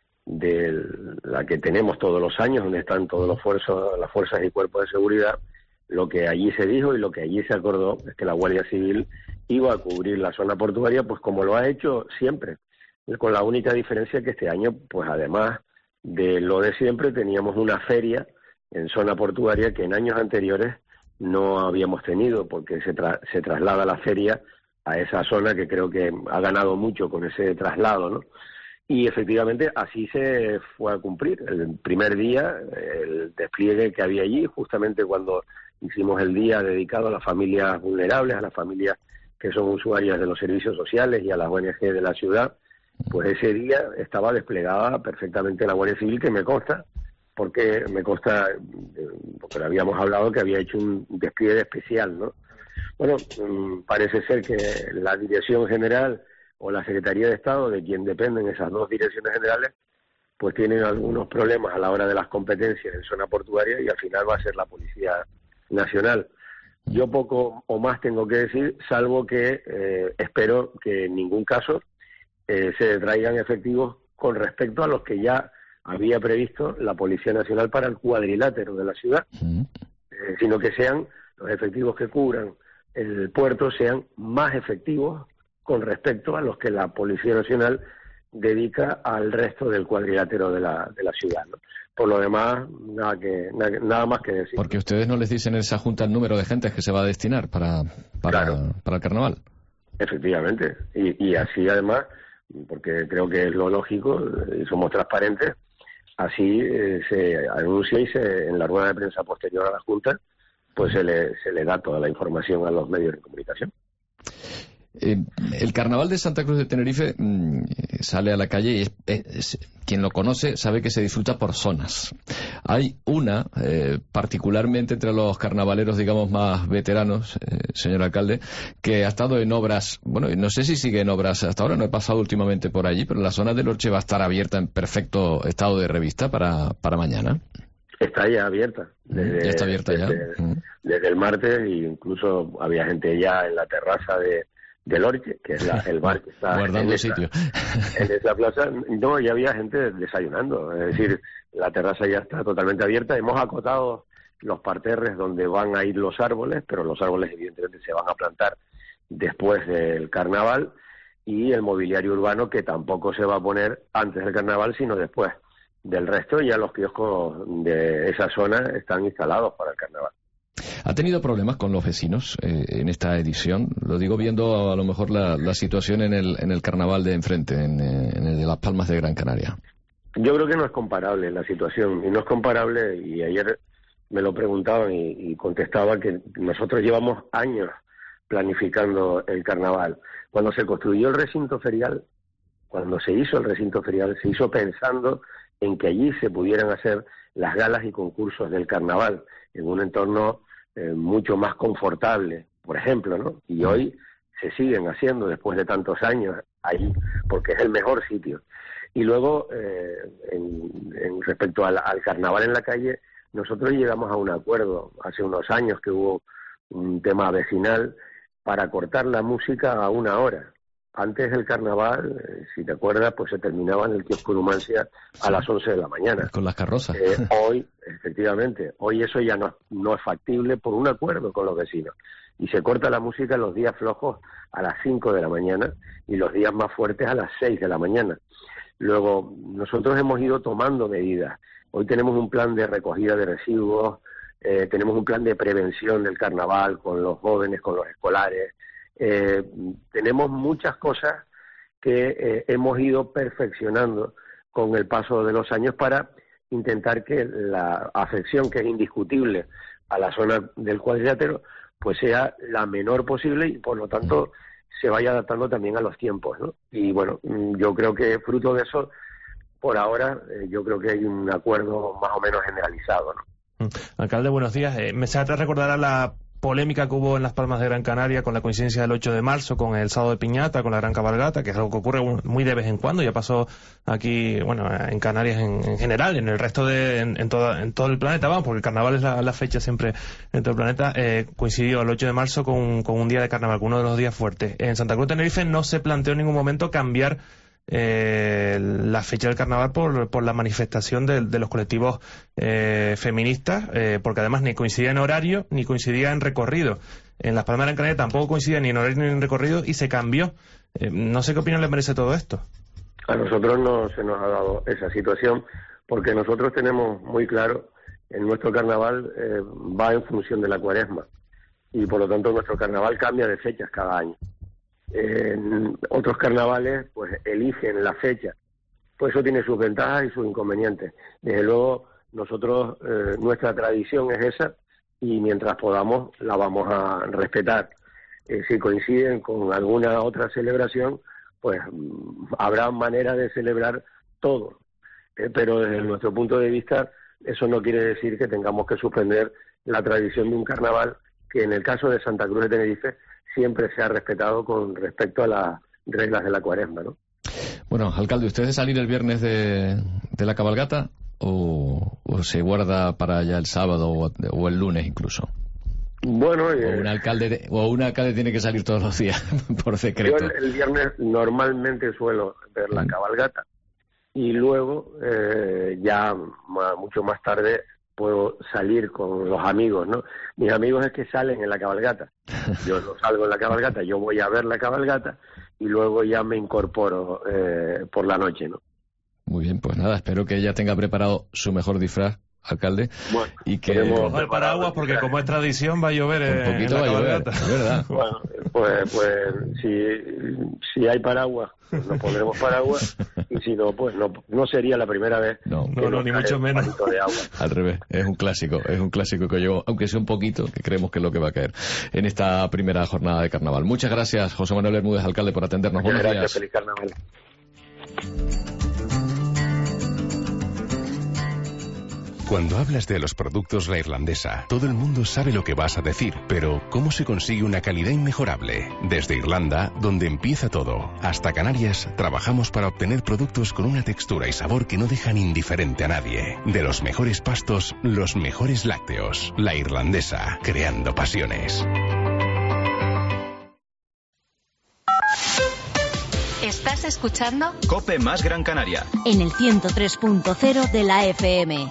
de la que tenemos todos los años, donde están todos los fuerzas, las fuerzas y cuerpos de seguridad, lo que allí se dijo y lo que allí se acordó es que la Guardia Civil iba a cubrir la zona portuaria, pues como lo ha hecho siempre, con la única diferencia que este año, pues además de lo de siempre, teníamos una feria en zona portuaria que en años anteriores no habíamos tenido, porque se, tra se traslada la feria a esa zona que creo que ha ganado mucho con ese traslado, ¿no? Y efectivamente así se fue a cumplir. El primer día, el despliegue que había allí, justamente cuando hicimos el día dedicado a las familias vulnerables, a las familias que son usuarias de los servicios sociales y a las O N G de la ciudad, pues ese día estaba desplegada perfectamente la Guardia Civil, que me consta, porque me consta, porque le habíamos hablado que había hecho un despliegue especial, ¿no? Bueno, parece ser que la Dirección General o la Secretaría de Estado, de quien dependen esas dos direcciones generales, pues tienen algunos problemas a la hora de las competencias en zona portuaria y al final va a ser la Policía Nacional. Yo poco o más tengo que decir, salvo que eh, espero que en ningún caso eh, se traigan efectivos con respecto a los que ya había previsto la Policía Nacional para el cuadrilátero de la ciudad, eh, sino que sean los efectivos que cubran el puerto, sean más efectivos con respecto a los que la Policía Nacional dedica al resto del cuadrilátero de la, de la ciudad, ¿no? Por lo demás, nada que nada, nada más que decir. Porque ustedes no les dicen en esa junta el número de gente que se va a destinar para, para, claro, para el carnaval. Efectivamente, y, y así además, porque creo que es lo lógico y somos transparentes, así eh, se anuncia y se, en la rueda de prensa posterior a la junta, pues se le, se le da toda la información a los medios de comunicación. Eh, el carnaval de Santa Cruz de Tenerife mmm, sale a la calle y es, es, quien lo conoce sabe que se disfruta por zonas. Hay una, eh, particularmente entre los carnavaleros, digamos, más veteranos, eh, señor alcalde, que ha estado en obras, bueno, no sé si sigue en obras hasta ahora, no he pasado últimamente por allí, pero la zona del Orche va a estar abierta en perfecto estado de revista para, para mañana. Está ya abierta. Desde, ya está abierta desde, ya. Mm. Desde el martes, e incluso había gente ya en la terraza de del Orche, que es la, el bar que está guardando en esa, sitio en esa plaza. No, ya había gente desayunando, es decir, la terraza ya está totalmente abierta. Hemos acotado los parterres donde van a ir los árboles, pero los árboles evidentemente se van a plantar después del carnaval, y el mobiliario urbano, que tampoco se va a poner antes del carnaval, sino después. Del resto, ya los kioscos de esa zona están instalados para el carnaval. ¿Ha tenido problemas con los vecinos eh, en esta edición? Lo digo viendo a lo mejor la, la situación en el, en el carnaval de enfrente, en, en el de Las Palmas de Gran Canaria. Yo creo que no es comparable la situación, y no es comparable, y ayer me lo preguntaban y, y contestaba que nosotros llevamos años planificando el carnaval. Cuando se construyó el recinto ferial, cuando se hizo el recinto ferial, se hizo pensando en que allí se pudieran hacer las galas y concursos del carnaval, en un entorno eh, mucho más confortable, por ejemplo, ¿no? Y hoy se siguen haciendo después de tantos años ahí, porque es el mejor sitio. Y luego, eh, en, en respecto al, al carnaval en la calle, nosotros llegamos a un acuerdo hace unos años que hubo un tema vecinal para cortar la música a una hora. Antes del carnaval, eh, si te acuerdas, pues se terminaba en el kiosco Numancia a las once de la mañana. Con las carrozas. Eh, hoy, efectivamente, hoy eso ya no, no es factible por un acuerdo con los vecinos. Y se corta la música los días flojos a las cinco de la mañana y los días más fuertes a las seis de la mañana. Luego, nosotros hemos ido tomando medidas. Hoy tenemos un plan de recogida de residuos, eh, tenemos un plan de prevención del carnaval con los jóvenes, con los escolares. Eh, tenemos muchas cosas que eh, hemos ido perfeccionando con el paso de los años para intentar que la afección, que es indiscutible a la zona del cuadrilátero, pues sea la menor posible y por lo tanto se vaya adaptando también a los tiempos, ¿no? Y bueno, yo creo que fruto de eso, por ahora, eh, yo creo que hay un acuerdo más o menos generalizado, ¿no? Alcalde, buenos días. Eh, me hace recordar a la polémica que hubo en Las Palmas de Gran Canaria con la coincidencia del ocho de marzo, con el sábado de piñata, con la gran cabalgata, que es algo que ocurre muy de vez en cuando. Ya pasó aquí, bueno, en Canarias en, en general, en el resto de, en, en, toda, en todo el planeta, vamos, porque el carnaval es la, la fecha siempre en todo el planeta. Eh, coincidió el ocho de marzo con, con un día de carnaval, con uno de los días fuertes. En Santa Cruz de Tenerife no se planteó en ningún momento cambiar Eh, la fecha del carnaval por, por la manifestación de, de los colectivos eh, feministas, eh, porque además ni coincidía en horario ni coincidía en recorrido. En Las Palmas de Gran Canaria tampoco coincidía ni en horario ni en recorrido y se cambió. Eh, no sé qué opinión le merece todo esto. A nosotros no se nos ha dado esa situación porque nosotros tenemos muy claro en nuestro carnaval eh, va en función de la cuaresma y por lo tanto nuestro carnaval cambia de fechas cada año. En otros carnavales pues eligen la fecha, pues eso tiene sus ventajas y sus inconvenientes. Desde luego nosotros eh, nuestra tradición es esa y mientras podamos la vamos a respetar. Eh, si coinciden con alguna otra celebración, pues habrá manera de celebrar todo, eh, pero desde nuestro punto de vista eso no quiere decir que tengamos que suspender la tradición de un carnaval que en el caso de Santa Cruz de Tenerife siempre se ha respetado con respecto a las reglas de la cuaresma, ¿no? Bueno, alcalde, ¿usted es salir el viernes de, de la cabalgata o, o se guarda para ya el sábado o, o el lunes incluso? Bueno, eh, o un alcalde de, o un alcalde tiene que salir todos los días por decreto. Yo el, el viernes normalmente suelo ver la cabalgata y luego eh, ya ma, mucho más tarde puedo salir con los amigos, ¿no? Mis amigos es que salen en la cabalgata. Yo no salgo en la cabalgata, yo voy a ver la cabalgata y luego ya me incorporo eh, por la noche, ¿no? Muy bien, pues nada, espero que ella tenga preparado su mejor disfraz, alcalde, bueno, y que coja el paraguas porque como es tradición va a llover eh, un poquito en la va a llover, cabalgata. es verdad. Bueno, pues, pues si, si hay paraguas, pues nos pondremos paraguas y si no, pues no, no sería la primera vez. No, que no, no ni mucho menos. De agua. Al revés, es un clásico, es un clásico que yo, aunque sea un poquito, que creemos que es lo que va a caer en esta primera jornada de carnaval. Muchas gracias, José Manuel Bermúdez, alcalde, por atendernos. Muchas Buenos gracias, días. feliz carnaval. Cuando hablas de los productos La Irlandesa, todo el mundo sabe lo que vas a decir, pero ¿cómo se consigue una calidad inmejorable? Desde Irlanda, donde empieza todo, hasta Canarias, trabajamos para obtener productos con una textura y sabor que no dejan indiferente a nadie. De los mejores pastos, los mejores lácteos. La Irlandesa, creando pasiones. ¿Estás escuchando? COPE más Gran Canaria. En el ciento tres punto cero de la F M.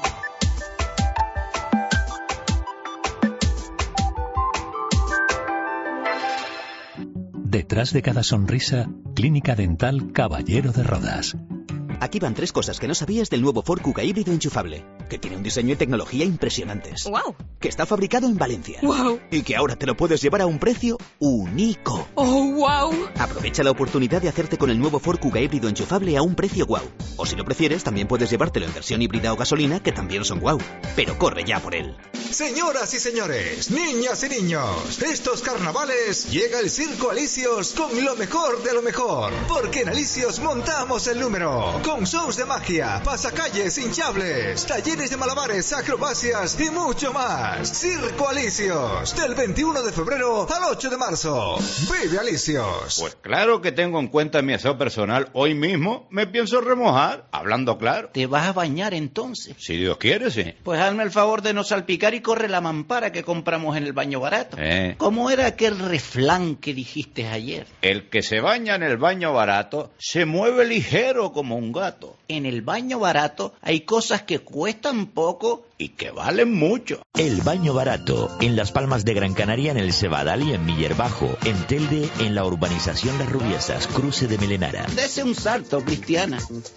Detrás de cada sonrisa Clínica Dental Caballero de Rodas. Aquí van tres cosas que no sabías del nuevo Ford Kuga híbrido enchufable. Que tiene un diseño y tecnología impresionantes. ¡Wow! Que está fabricado en Valencia. ¡Wow! Y que ahora te lo puedes llevar a un precio único. ¡Oh, wow! Aprovecha la oportunidad de hacerte con el nuevo Ford Kuga híbrido enchufable a un precio wow. O si lo prefieres, también puedes llevártelo en versión híbrida o gasolina, que también son wow. Pero corre ya por él. Señoras y señores, niñas y niños, estos carnavales llega el Circo Alicios con lo mejor de lo mejor. Porque en Alicios montamos el número. Con shows de magia, pasacalles hinchables, talleres de malabares, acrobacias y mucho más. Circo Alicios, del veintiuno de febrero al ocho de marzo. ¡Vive Alicios! Pues claro que tengo en cuenta mi aseo personal. Hoy mismo me pienso remojar, hablando claro. ¿Te vas a bañar entonces? Si Dios quiere, sí. Pues hazme el favor de no salpicar y corre la mampara que compramos en el baño barato. Eh. ¿Cómo era aquel refrán que dijiste ayer? El que se baña en el baño barato se mueve ligero como un gato. En el baño barato hay cosas que cuestan poco y que valen mucho. El baño barato, en Las Palmas de Gran Canaria, en el Cebadal y en Miller Bajo. En Telde, en la urbanización Las Rubiesas, cruce de Melenara. Dese un salto, Cristiana.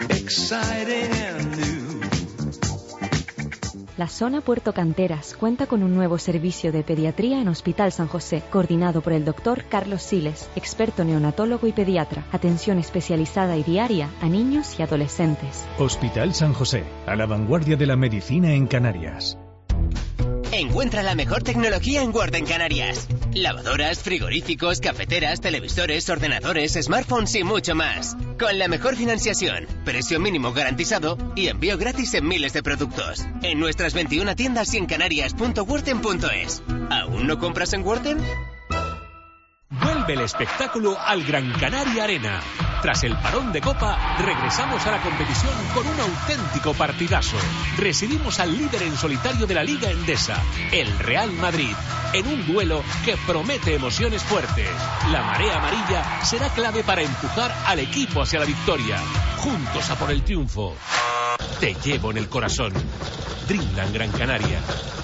La zona Puerto Canteras cuenta con un nuevo servicio de pediatría en Hospital San José, coordinado por el doctor Carlos Siles, experto neonatólogo y pediatra. Atención especializada y diaria a niños y adolescentes. Hospital San José, a la vanguardia de la medicina en Canarias. Encuentra la mejor tecnología en Warden Canarias. Lavadoras, frigoríficos, cafeteras, televisores, ordenadores, smartphones y mucho más. Con la mejor financiación, precio mínimo garantizado y envío gratis en miles de productos. En nuestras veintiuna tiendas y en canarias punto warden punto es. ¿Aún no compras en Warden? Vuelve el espectáculo al Gran Canaria Arena. Tras el parón de Copa, regresamos a la competición con un auténtico partidazo. Recibimos al líder en solitario de la Liga Endesa, el Real Madrid, en un duelo que promete emociones fuertes. La marea amarilla será clave para empujar al equipo hacia la victoria. Juntos a por el triunfo. Te llevo en el corazón. Dreamland Gran Canaria.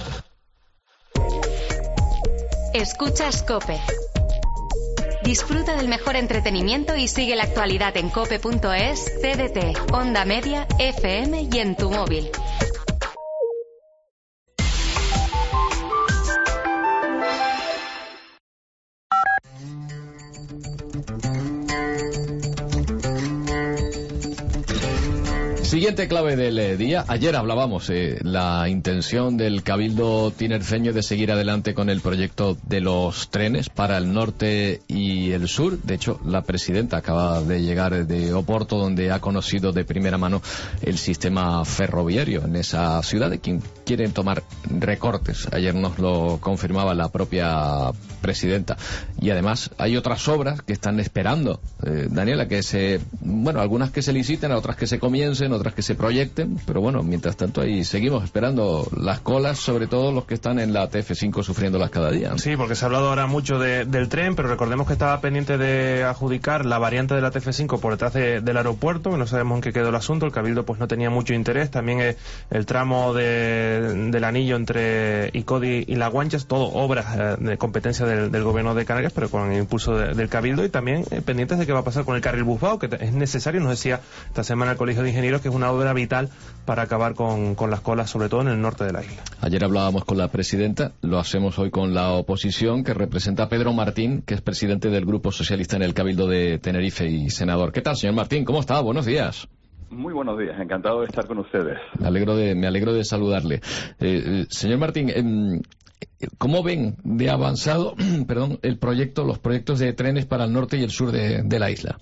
Escuchas COPE. Disfruta del mejor entretenimiento y sigue la actualidad en cope punto es, C D T, Onda Media, F M y en tu móvil. Siguiente clave del día. Ayer hablábamos eh, la intención del Cabildo tinerfeño de seguir adelante con el proyecto de los trenes para el norte y el sur. De hecho, la presidenta acaba de llegar de Oporto, donde ha conocido de primera mano el sistema ferroviario en esa ciudad, de quien quieren tomar recortes. Ayer nos lo confirmaba la propia presidenta. Y además hay otras obras que están esperando, eh, Daniela, que se, bueno, algunas que se liciten, otras que se comiencen, otras que se proyecten, pero bueno, mientras tanto ahí seguimos esperando las colas, sobre todo los que están en la T F cinco sufriéndolas cada día. Sí, porque se ha hablado ahora mucho de, del tren, pero recordemos que estaba pendiente de adjudicar la variante de la T F cinco por detrás de, del aeropuerto, que no sabemos en qué quedó el asunto. El Cabildo pues no tenía mucho interés. También eh, el tramo de, del anillo entre Icodi y La Guancha, todo obras eh, de competencia del, del gobierno de Canarias, pero con el impulso de, del Cabildo. Y también eh, pendientes de qué va a pasar con el carril Busbao, que es necesario, nos decía esta semana el Colegio de Ingenieros, que es una obra vital para acabar con, con las colas, sobre todo en el norte de la isla. Ayer hablábamos con la presidenta, lo hacemos hoy con la oposición, que representa a Pedro Martín, que es presidente del Grupo Socialista en el Cabildo de Tenerife y senador. ¿Qué tal, señor Martín? ¿Cómo está? Buenos días. Muy buenos días, encantado de estar con ustedes. Me alegro de, me alegro de saludarle. Eh, eh, señor Martín, eh, ¿cómo ven de avanzado perdón, el proyecto, los proyectos de trenes para el norte y el sur de, de la isla?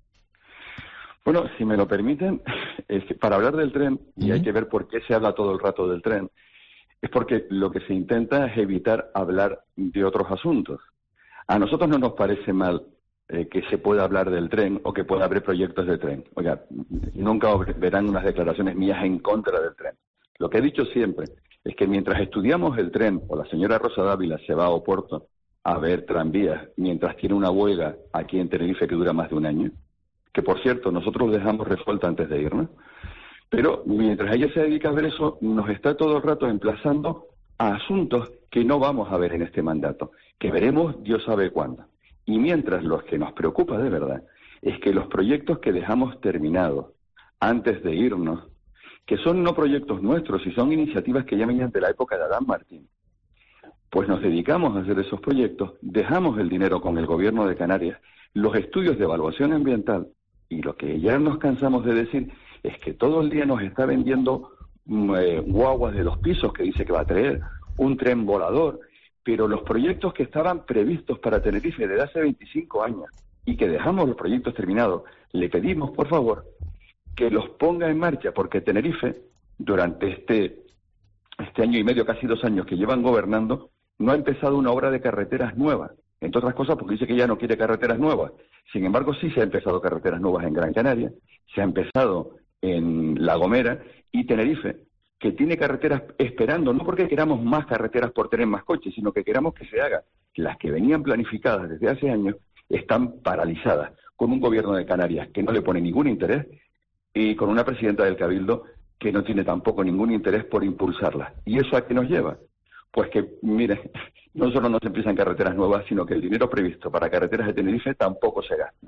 Bueno, si me lo permiten, es que para hablar del tren, y hay que ver por qué se habla todo el rato del tren, es porque lo que se intenta es evitar hablar de otros asuntos. A nosotros no nos parece mal eh, que se pueda hablar del tren o que pueda haber proyectos de tren. Oiga, nunca verán unas declaraciones mías en contra del tren. Lo que he dicho siempre es que mientras estudiamos el tren, o la señora Rosa Dávila se va a Oporto a ver tranvías, mientras tiene una huelga aquí en Tenerife que dura más de un año, que por cierto nosotros lo dejamos resuelto antes de irnos, pero mientras ella se dedica a ver eso, nos está todo el rato emplazando a asuntos que no vamos a ver en este mandato, que veremos Dios sabe cuándo. Y mientras los que nos preocupa de verdad es que los proyectos que dejamos terminados antes de irnos, que son no proyectos nuestros y son iniciativas que ya venían de la época de Adán Martín, pues nos dedicamos a hacer esos proyectos, dejamos el dinero con el gobierno de Canarias, los estudios de evaluación ambiental, y lo que ya nos cansamos de decir es que todo el día nos está vendiendo eh, guaguas de dos pisos que dice que va a traer, un tren volador, pero los proyectos que estaban previstos para Tenerife desde hace veinticinco años y que dejamos los proyectos terminados, le pedimos, por favor, que los ponga en marcha, porque Tenerife, durante este, este año y medio, casi dos años que llevan gobernando, no ha empezado una obra de carreteras nueva, entre otras cosas porque dice que ya no quiere carreteras nuevas. Sin embargo, sí se ha empezado carreteras nuevas en Gran Canaria, se ha empezado en La Gomera y Tenerife, que tiene carreteras esperando, no porque queramos más carreteras por tener más coches, sino que queramos que se haga. Las que venían planificadas desde hace años están paralizadas, con un gobierno de Canarias que no le pone ningún interés y con una presidenta del Cabildo que no tiene tampoco ningún interés por impulsarlas. ¿Y eso a qué nos lleva? Pues que, mire, no solo no se empiezan carreteras nuevas, sino que el dinero previsto para carreteras de Tenerife tampoco se gasta.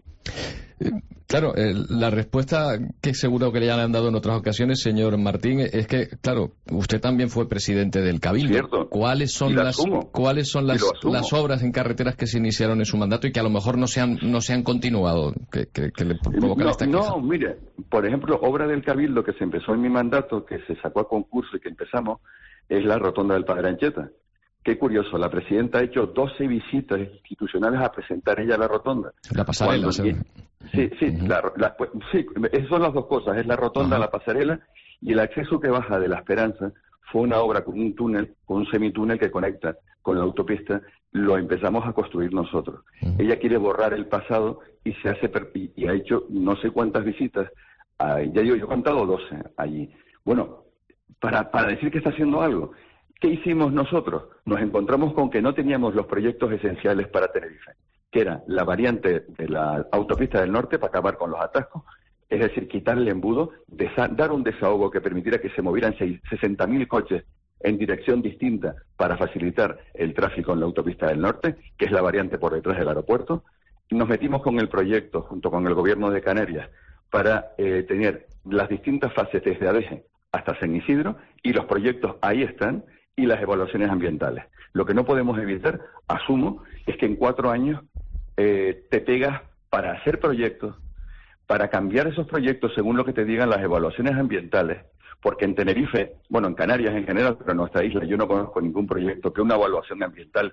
Claro, eh, la respuesta que seguro que le han dado en otras ocasiones, señor Martín, es que, claro, usted también fue presidente del Cabildo. Cierto. ¿Cuáles son la las asumo. cuáles son las, las obras en carreteras que se iniciaron en su mandato y que a lo mejor no se han no se han continuado, que, que, que le provocan no, esta queja? No, mire, por ejemplo, obra del Cabildo que se empezó en mi mandato, que se sacó a concurso y que empezamos, es la rotonda del Padre Ancheta. Qué curioso, la presidenta ha hecho doce visitas institucionales a presentar ella la rotonda. La pasarela, sí. Sí, sí, uh-huh. la, la, sí, esas son las dos cosas, es la rotonda, uh-huh. la pasarela, y el acceso que baja de La Esperanza fue una obra con un túnel, con un semitúnel que conecta con la autopista, lo empezamos a construir nosotros. Uh-huh. Ella quiere borrar el pasado y se hace y, y ha hecho no sé cuántas visitas, a, ya yo, yo he contado doce allí. Bueno, para, para decir que está haciendo algo. ¿Qué hicimos nosotros? Nos encontramos con que no teníamos los proyectos esenciales para Tenerife, que era la variante de la autopista del norte para acabar con los atascos, es decir, quitar el embudo, dar un desahogo que permitiera que se movieran sesenta mil coches en dirección distinta para facilitar el tráfico en la autopista del norte, que es la variante por detrás del aeropuerto. Nos metimos con el proyecto, junto con el gobierno de Canarias, para eh, tener las distintas fases desde Adeje hasta San Isidro, y los proyectos ahí están, y las evaluaciones ambientales. Lo que no podemos evitar, asumo, es que en cuatro años eh, te pegas para hacer proyectos, para cambiar esos proyectos según lo que te digan las evaluaciones ambientales, porque en Tenerife, bueno, en Canarias en general, pero en nuestra isla yo no conozco ningún proyecto que una evaluación ambiental,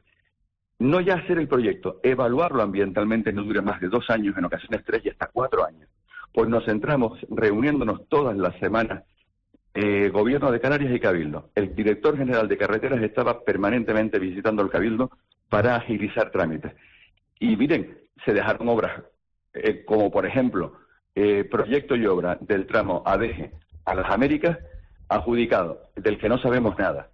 no ya hacer el proyecto, evaluarlo ambientalmente no dure más de dos años, en ocasiones tres y hasta cuatro años. Pues nos centramos reuniéndonos todas las semanas, Eh, Gobierno de Canarias y Cabildo. El director general de carreteras estaba permanentemente visitando el Cabildo para agilizar trámites. Y miren, se dejaron obras, eh, como por ejemplo, eh, proyecto y obra del tramo Adeje a las Américas, adjudicado, del que no sabemos nada.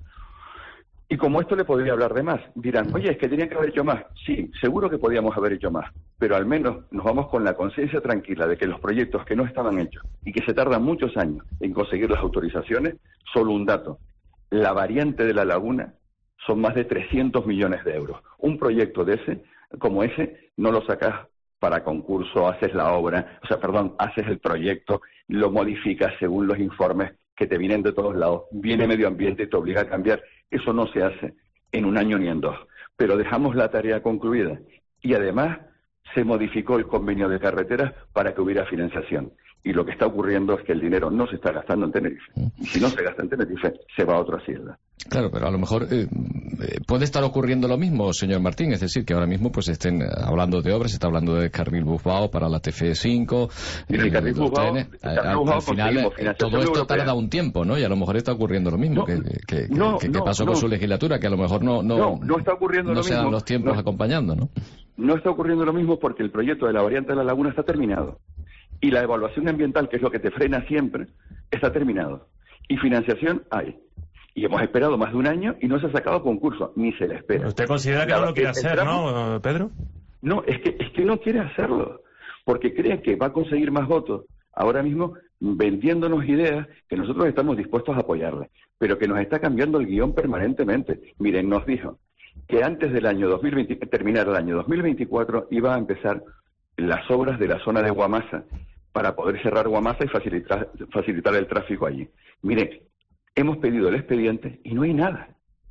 Y como esto le podría hablar de más, dirán, oye, es que tenían que haber hecho más. Sí, seguro que podíamos haber hecho más, pero al menos nos vamos con la conciencia tranquila de que los proyectos que no estaban hechos y que se tardan muchos años en conseguir las autorizaciones, solo un dato, la variante de la laguna son más de trescientos millones de euros. Un proyecto de ese, como ese, no lo sacas para concurso, haces la obra, o sea, perdón, haces el proyecto, lo modificas según los informes que te vienen de todos lados, viene medio ambiente y te obliga a cambiar. Eso no se hace en un año ni en dos, pero dejamos la tarea concluida y además se modificó el convenio de carreteras para que hubiera financiación. Y lo que está ocurriendo es que el dinero no se está gastando en Tenerife. Y si no se gasta en Tenerife, se va a otra isla. Claro, pero a lo mejor eh, puede estar ocurriendo lo mismo, señor Martín, es decir, que ahora mismo pues estén hablando de obras, se está hablando de Carril Busbao para la T F cinco, Mira, el Carril Busbao, al, al final eh, todo esto europea. Tarda un tiempo, ¿no? Y a lo mejor está ocurriendo lo mismo, no, que, que, no, que, que no, pasó no. con su legislatura, que a lo mejor no no, no, no está ocurriendo no lo se dan mismo. los tiempos no, acompañando, ¿no? No está ocurriendo lo mismo porque el proyecto de la variante de la laguna está terminado. Y la evaluación ambiental, que es lo que te frena siempre, está terminado. Y financiación hay. Y hemos esperado más de un año y no se ha sacado concurso, ni se le espera. ¿Usted considera que no lo quiere hacer, no, Pedro? No, es que, es que no quiere hacerlo, porque cree que va a conseguir más votos ahora mismo vendiéndonos ideas que nosotros estamos dispuestos a apoyarle, pero que nos está cambiando el guión permanentemente. Miren, nos dijo que antes del año dos mil veinte, terminar el año dos mil veinticuatro iba a empezar las obras de la zona de Guamasa para poder cerrar Guamasa y facilitar, facilitar el tráfico allí. Mire, hemos pedido el expediente y no hay nada.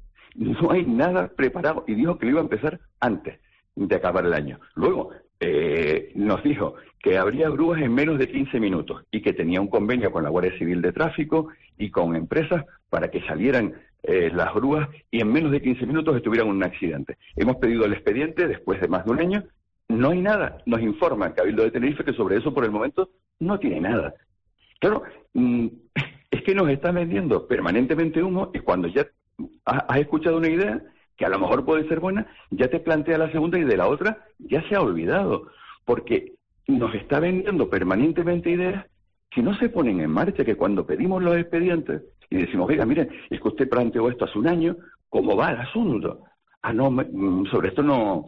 No hay nada preparado y dijo que lo iba a empezar antes de acabar el año. Luego eh, nos dijo que habría grúas en menos de quince minutos y que tenía un convenio con la Guardia Civil de Tráfico y con empresas para que salieran eh, las grúas y en menos de quince minutos estuvieran en un accidente. Hemos pedido el expediente después de más de un año. No hay nada. Nos informa Cabildo de Tenerife que sobre eso por el momento no tiene nada. Claro, mmm, es que nos está vendiendo permanentemente humo y cuando ya has escuchado una idea que a lo mejor puede ser buena, ya te plantea la segunda y de la otra ya se ha olvidado. Porque nos está vendiendo permanentemente ideas que no se ponen en marcha, que cuando pedimos los expedientes y decimos, oiga, mire, es que usted planteó esto hace un año, ¿cómo va el asunto? Ah, no, sobre esto no...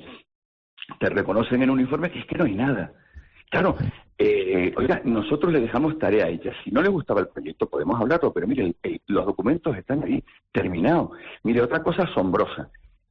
Te reconocen en un informe que es que no hay nada. Claro, eh, oiga, nosotros le dejamos tarea a ella. Si no le gustaba el proyecto, podemos hablarlo, pero mire, el, el, los documentos están ahí, terminados. Mire, otra cosa asombrosa.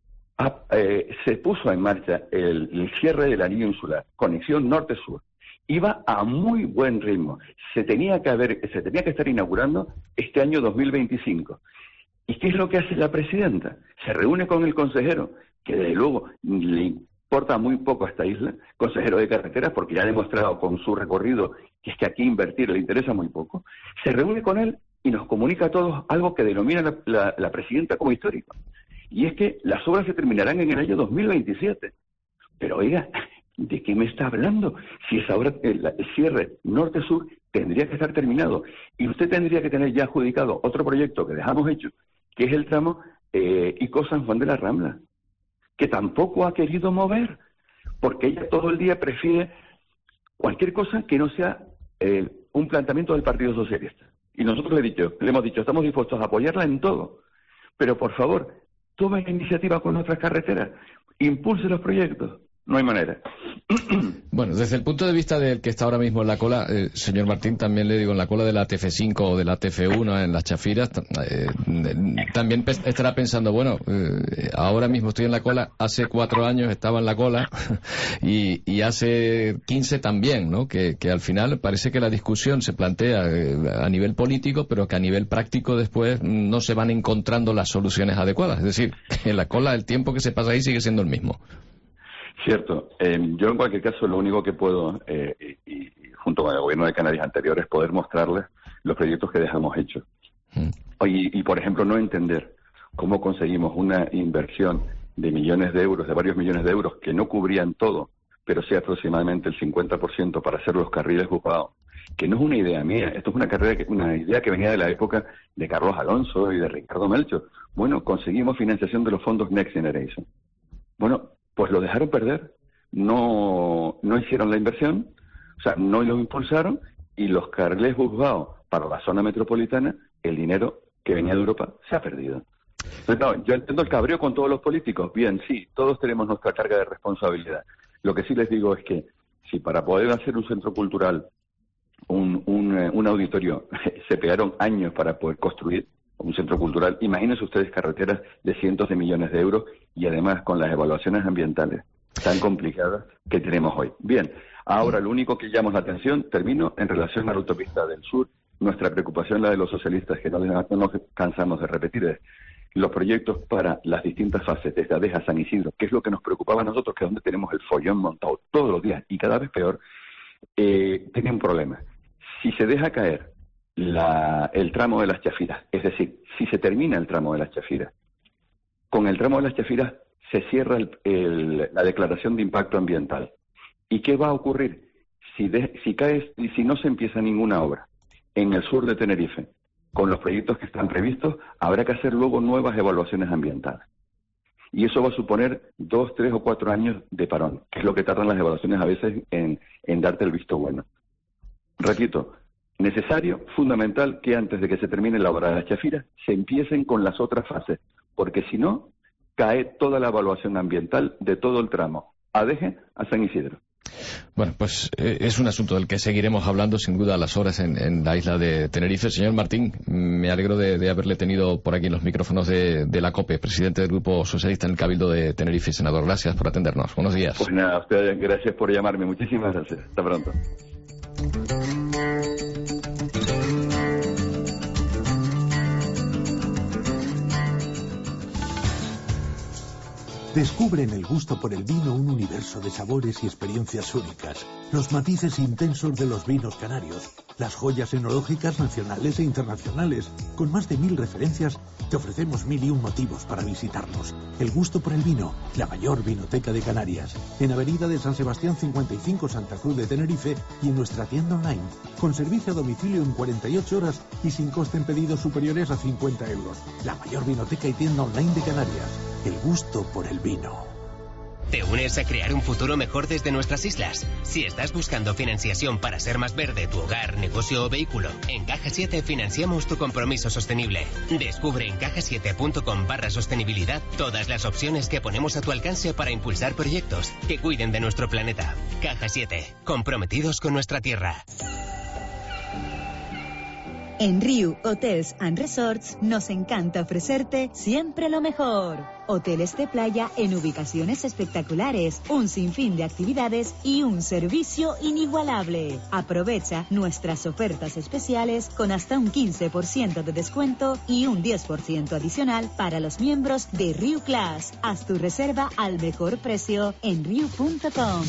Ah, eh, se puso en marcha el, el cierre del anillo insular, conexión norte-sur. Iba a muy buen ritmo. Se tenía que haber, se tenía que estar inaugurando este año dos mil veinticinco. ¿Y qué es lo que hace la presidenta? Se reúne con el consejero, que desde luego le importa muy poco a esta isla, consejero de carreteras, porque ya ha demostrado con su recorrido que es que aquí invertir le interesa muy poco. Se reúne con él y nos comunica a todos algo que denomina la, la, la presidenta como histórico. Y es que las obras se terminarán en el año dos mil veintisiete. Pero oiga, ¿de qué me está hablando? Si esa obra, el, el cierre norte-sur tendría que estar terminado. Y usted tendría que tener ya adjudicado otro proyecto que dejamos hecho, que es el tramo eh, Ico San Juan de la Rambla, que tampoco ha querido mover, porque ella todo el día prefiere cualquier cosa que no sea eh, un planteamiento del Partido Socialista. Y nosotros le, he dicho, le hemos dicho, estamos dispuestos a apoyarla en todo, pero por favor, tome la iniciativa con nuestras carreteras, impulse los proyectos. No hay manera. Bueno, desde el punto de vista del que está ahora mismo en la cola, eh, señor Martín, también le digo, en la cola de la T F cinco o de la T F uno en las Chafiras, eh, también pe estará pensando, bueno, eh, ahora mismo estoy en la cola, hace cuatro años estaba en la cola y, y hace quince también, ¿no? Que, que al final parece que la discusión se plantea eh, a nivel político, pero que a nivel práctico después no se van encontrando las soluciones adecuadas. Es decir, en la cola el tiempo que se pasa ahí sigue siendo el mismo. Cierto. Eh, yo en cualquier caso lo único que puedo, eh, y, y junto con el gobierno de Canarias anterior, es poder mostrarles los proyectos que dejamos hechos. Mm. Y, y, por ejemplo, no entender cómo conseguimos una inversión de millones de euros, de varios millones de euros, que no cubrían todo, pero sí aproximadamente el cincuenta por ciento para hacer los carriles ocupados, que no es una idea mía, esto es una carrera que, una idea que venía de la época de Carlos Alonso y de Ricardo Melchor. Bueno, conseguimos financiación de los fondos Next Generation. Bueno, pues lo dejaron perder, no, no hicieron la inversión, o sea, no lo impulsaron, y los carriles juzgados para la zona metropolitana, el dinero que venía de Europa se ha perdido. Entonces, no, yo entiendo el cabreo con todos los políticos, bien, sí, todos tenemos nuestra carga de responsabilidad. Lo que sí les digo es que si para poder hacer un centro cultural, un, un, un auditorio, se pegaron años para poder construir un centro cultural, imagínense ustedes carreteras de cientos de millones de euros y además con las evaluaciones ambientales tan complicadas que tenemos hoy. Bien, ahora lo único que llama la atención, termino, en relación a la autopista del sur, nuestra preocupación, la de los socialistas, que no, no nos cansamos de repetir, es los proyectos para las distintas fases, desde Adeja a San Isidro, que es lo que nos preocupaba a nosotros, que es donde tenemos el follón montado todos los días y cada vez peor, eh, tiene un problema. Si se deja caer La, el tramo de las Chafiras, es decir, si se termina el tramo de las Chafiras, con el tramo de las Chafiras se cierra el, el, la declaración de impacto ambiental. ¿Y qué va a ocurrir? Si, de, si cae y si no se empieza ninguna obra en el sur de Tenerife, con los proyectos que están previstos, habrá que hacer luego nuevas evaluaciones ambientales. Y eso va a suponer dos, tres o cuatro años de parón, que es lo que tardan las evaluaciones a veces en, en darte el visto bueno. Repito, necesario, fundamental, que antes de que se termine la obra de las Chafiras se empiecen con las otras fases, porque si no, cae toda la evaluación ambiental de todo el tramo, Adeje a San Isidro. Bueno, pues eh, es un asunto del que seguiremos hablando sin duda a las horas en, en la isla de Tenerife. Señor Martín, me alegro de, de haberle tenido por aquí en los micrófonos de, de la COPE, presidente del Grupo Socialista en el Cabildo de Tenerife. Senador, gracias por atendernos. Buenos días. Pues nada, a ustedes gracias por llamarme. Muchísimas gracias. Hasta pronto. Descubre en el gusto por el vino un universo de sabores y experiencias únicas, los matices intensos de los vinos canarios, las joyas enológicas nacionales e internacionales. Con más de mil referencias, te ofrecemos mil y un motivos para visitarnos. El gusto por el vino, la mayor vinoteca de Canarias, en Avenida de San Sebastián cincuenta y cinco, Santa Cruz de Tenerife, y en nuestra tienda online, con servicio a domicilio en cuarenta y ocho horas y sin coste en pedidos superiores a cincuenta euros. La mayor vinoteca y tienda online de Canarias. El gusto por el vino. ¿Te unes a crear un futuro mejor desde nuestras islas? Si estás buscando financiación para ser más verde tu hogar, negocio o vehículo, en Caja siete financiamos tu compromiso sostenible. Descubre en caja siete punto com barra sostenibilidad todas las opciones que ponemos a tu alcance para impulsar proyectos que cuiden de nuestro planeta. Caja siete, comprometidos con nuestra tierra. En Riu Hotels and Resorts nos encanta ofrecerte siempre lo mejor. Hoteles de playa en ubicaciones espectaculares, un sinfín de actividades y un servicio inigualable. Aprovecha nuestras ofertas especiales con hasta un quince por ciento de descuento y un diez por ciento adicional para los miembros de Riu Class. Haz tu reserva al mejor precio en riu punto com.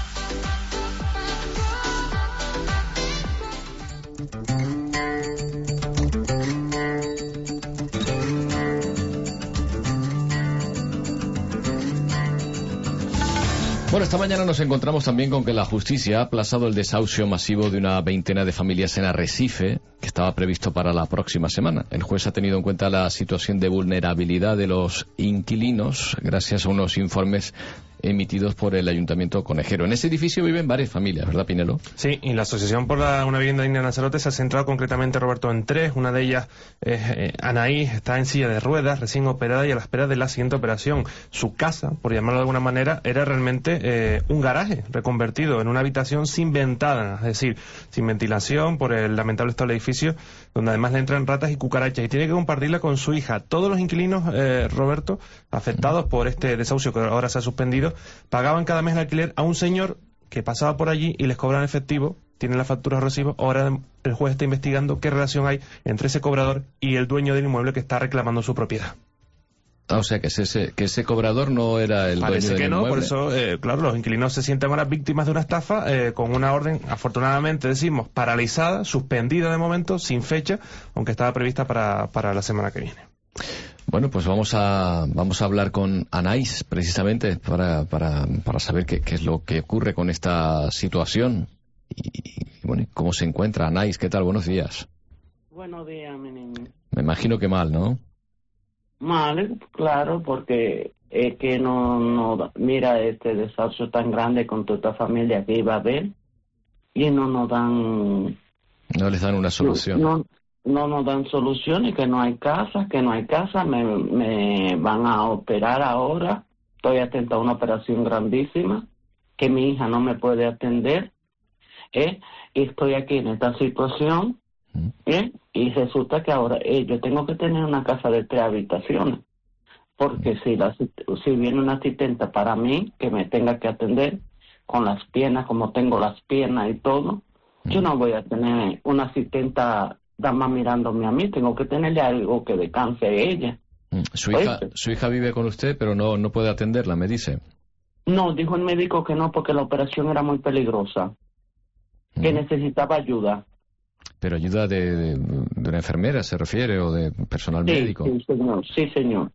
Bueno, esta mañana nos encontramos también con que la justicia ha aplazado el desahucio masivo de una veintena de familias en Arrecife, que estaba previsto para la próxima semana. El juez ha tenido en cuenta la situación de vulnerabilidad de los inquilinos gracias a unos informes emitidos por el Ayuntamiento Conejero. En ese edificio viven varias familias, ¿verdad, Pinelo? Sí, y la Asociación por la, una Vivienda Digna de Lanzarote se ha centrado concretamente, Roberto, en tres. Una de ellas, eh, eh, Anaís, está en silla de ruedas, recién operada y a la espera de la siguiente operación. Su casa, por llamarlo de alguna manera, era realmente eh, un garaje reconvertido en una habitación sin ventana, es decir, sin ventilación por el lamentable estado del edificio, donde además le entran ratas y cucarachas, y tiene que compartirla con su hija. Todos los inquilinos, eh, Roberto, afectados por este desahucio que ahora se ha suspendido, pagaban cada mes el alquiler a un señor que pasaba por allí y les cobran efectivo, tienen las facturas recibos. Ahora el juez está investigando qué relación hay entre ese cobrador y el dueño del inmueble que está reclamando su propiedad. Ah, o sea, que ese, que ese cobrador no era el Parece dueño del que no, inmueble. por eso, eh, claro, los inquilinos se sienten ahora víctimas de una estafa eh, con una orden, afortunadamente decimos, paralizada, suspendida de momento, sin fecha, aunque estaba prevista para, para la semana que viene. Bueno, pues vamos a vamos a hablar con Anaís, precisamente, para, para, para saber qué, qué es lo que ocurre con esta situación. Y, y bueno, ¿cómo se encuentra Anaís? ¿Qué tal? Buenos días. Buenos días, mi niño. Me imagino que mal, ¿no? Mal, claro, porque es que no, no, mira este desahucio tan grande con toda esta familia que iba a haber y no nos dan... No les dan una solución. No, no nos dan soluciones, que no hay casa, que no hay casa, me, me van a operar ahora, estoy atenta a una operación grandísima, que mi hija no me puede atender, ¿eh? Y estoy aquí en esta situación, ¿eh? Y resulta que ahora eh, yo tengo que tener una casa de tres habitaciones, porque si, la, si viene una asistente para mí, que me tenga que atender con las piernas, como tengo las piernas y todo, yo no voy a tener una asistenta nada más mirándome a mí, tengo que tenerle algo que descanse a ella. Su hija, su hija vive con usted, pero no, no puede atenderla, me dice. No, dijo el médico que no, porque la operación era muy peligrosa, que necesitaba ayuda. ¿Pero ayuda de, de, de una enfermera se refiere o de personal sí, médico? Sí, señor. Sí, señor.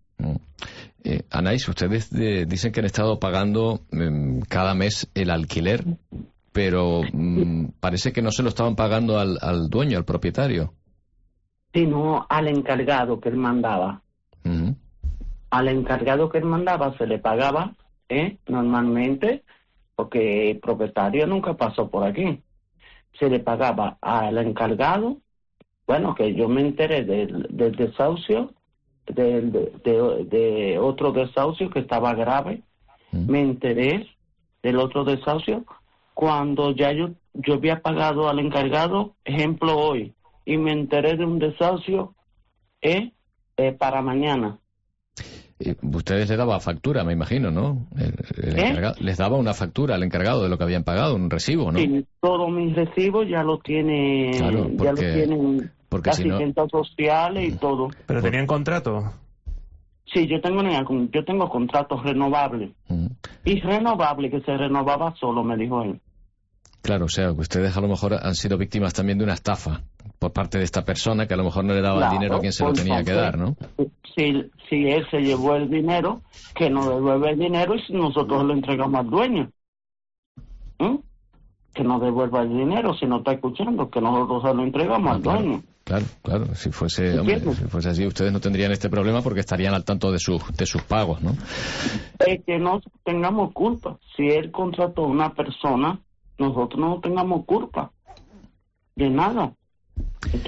Eh, Anaís, ustedes de, dicen que han estado pagando eh, cada mes el alquiler, pero mm, parece que no se lo estaban pagando al, al dueño, al propietario. Sino al encargado que él mandaba. Uh-huh. Al encargado que él mandaba se le pagaba, ¿eh? Normalmente, porque el propietario nunca pasó por aquí. Se le pagaba al encargado, bueno, que yo me enteré del, del desahucio, del, de, de, de otro desahucio que estaba grave, mm. me enteré del otro desahucio cuando ya yo, yo había pagado al encargado, ejemplo hoy, y me enteré de un desahucio, eh, eh, para mañana. Y ustedes le daban factura, me imagino, ¿no? El, el ¿Eh? encargado, les daba una factura al encargado de lo que habían pagado, un recibo, ¿no? Sí, todos mis recibos ya lo tiene, Claro, ya porque- lo tienen porque las si no- asistentas sociales y todo. ¿Pero tenían contrato? Sí, yo tengo yo tengo contratos renovables. Y renovable que se renovaba solo, me dijo él. Claro, o sea, que ustedes a lo mejor han sido víctimas también de una estafa por parte de esta persona que a lo mejor no le daba Claro, el dinero a quien se lo pues, tenía que dar, ¿no? Si, si él se llevó el dinero, que nos devuelve el dinero y si nosotros lo entregamos al dueño. ¿Mm? Que nos devuelva el dinero, si no está escuchando, que nosotros se lo entregamos al dueño. Claro, claro, si fuese, hombre, si fuese así, ustedes no tendrían este problema porque estarían al tanto de sus, de sus pagos, ¿no? Es que no tengamos culpa. Si él contrató a una persona, nosotros no tengamos culpa de nada.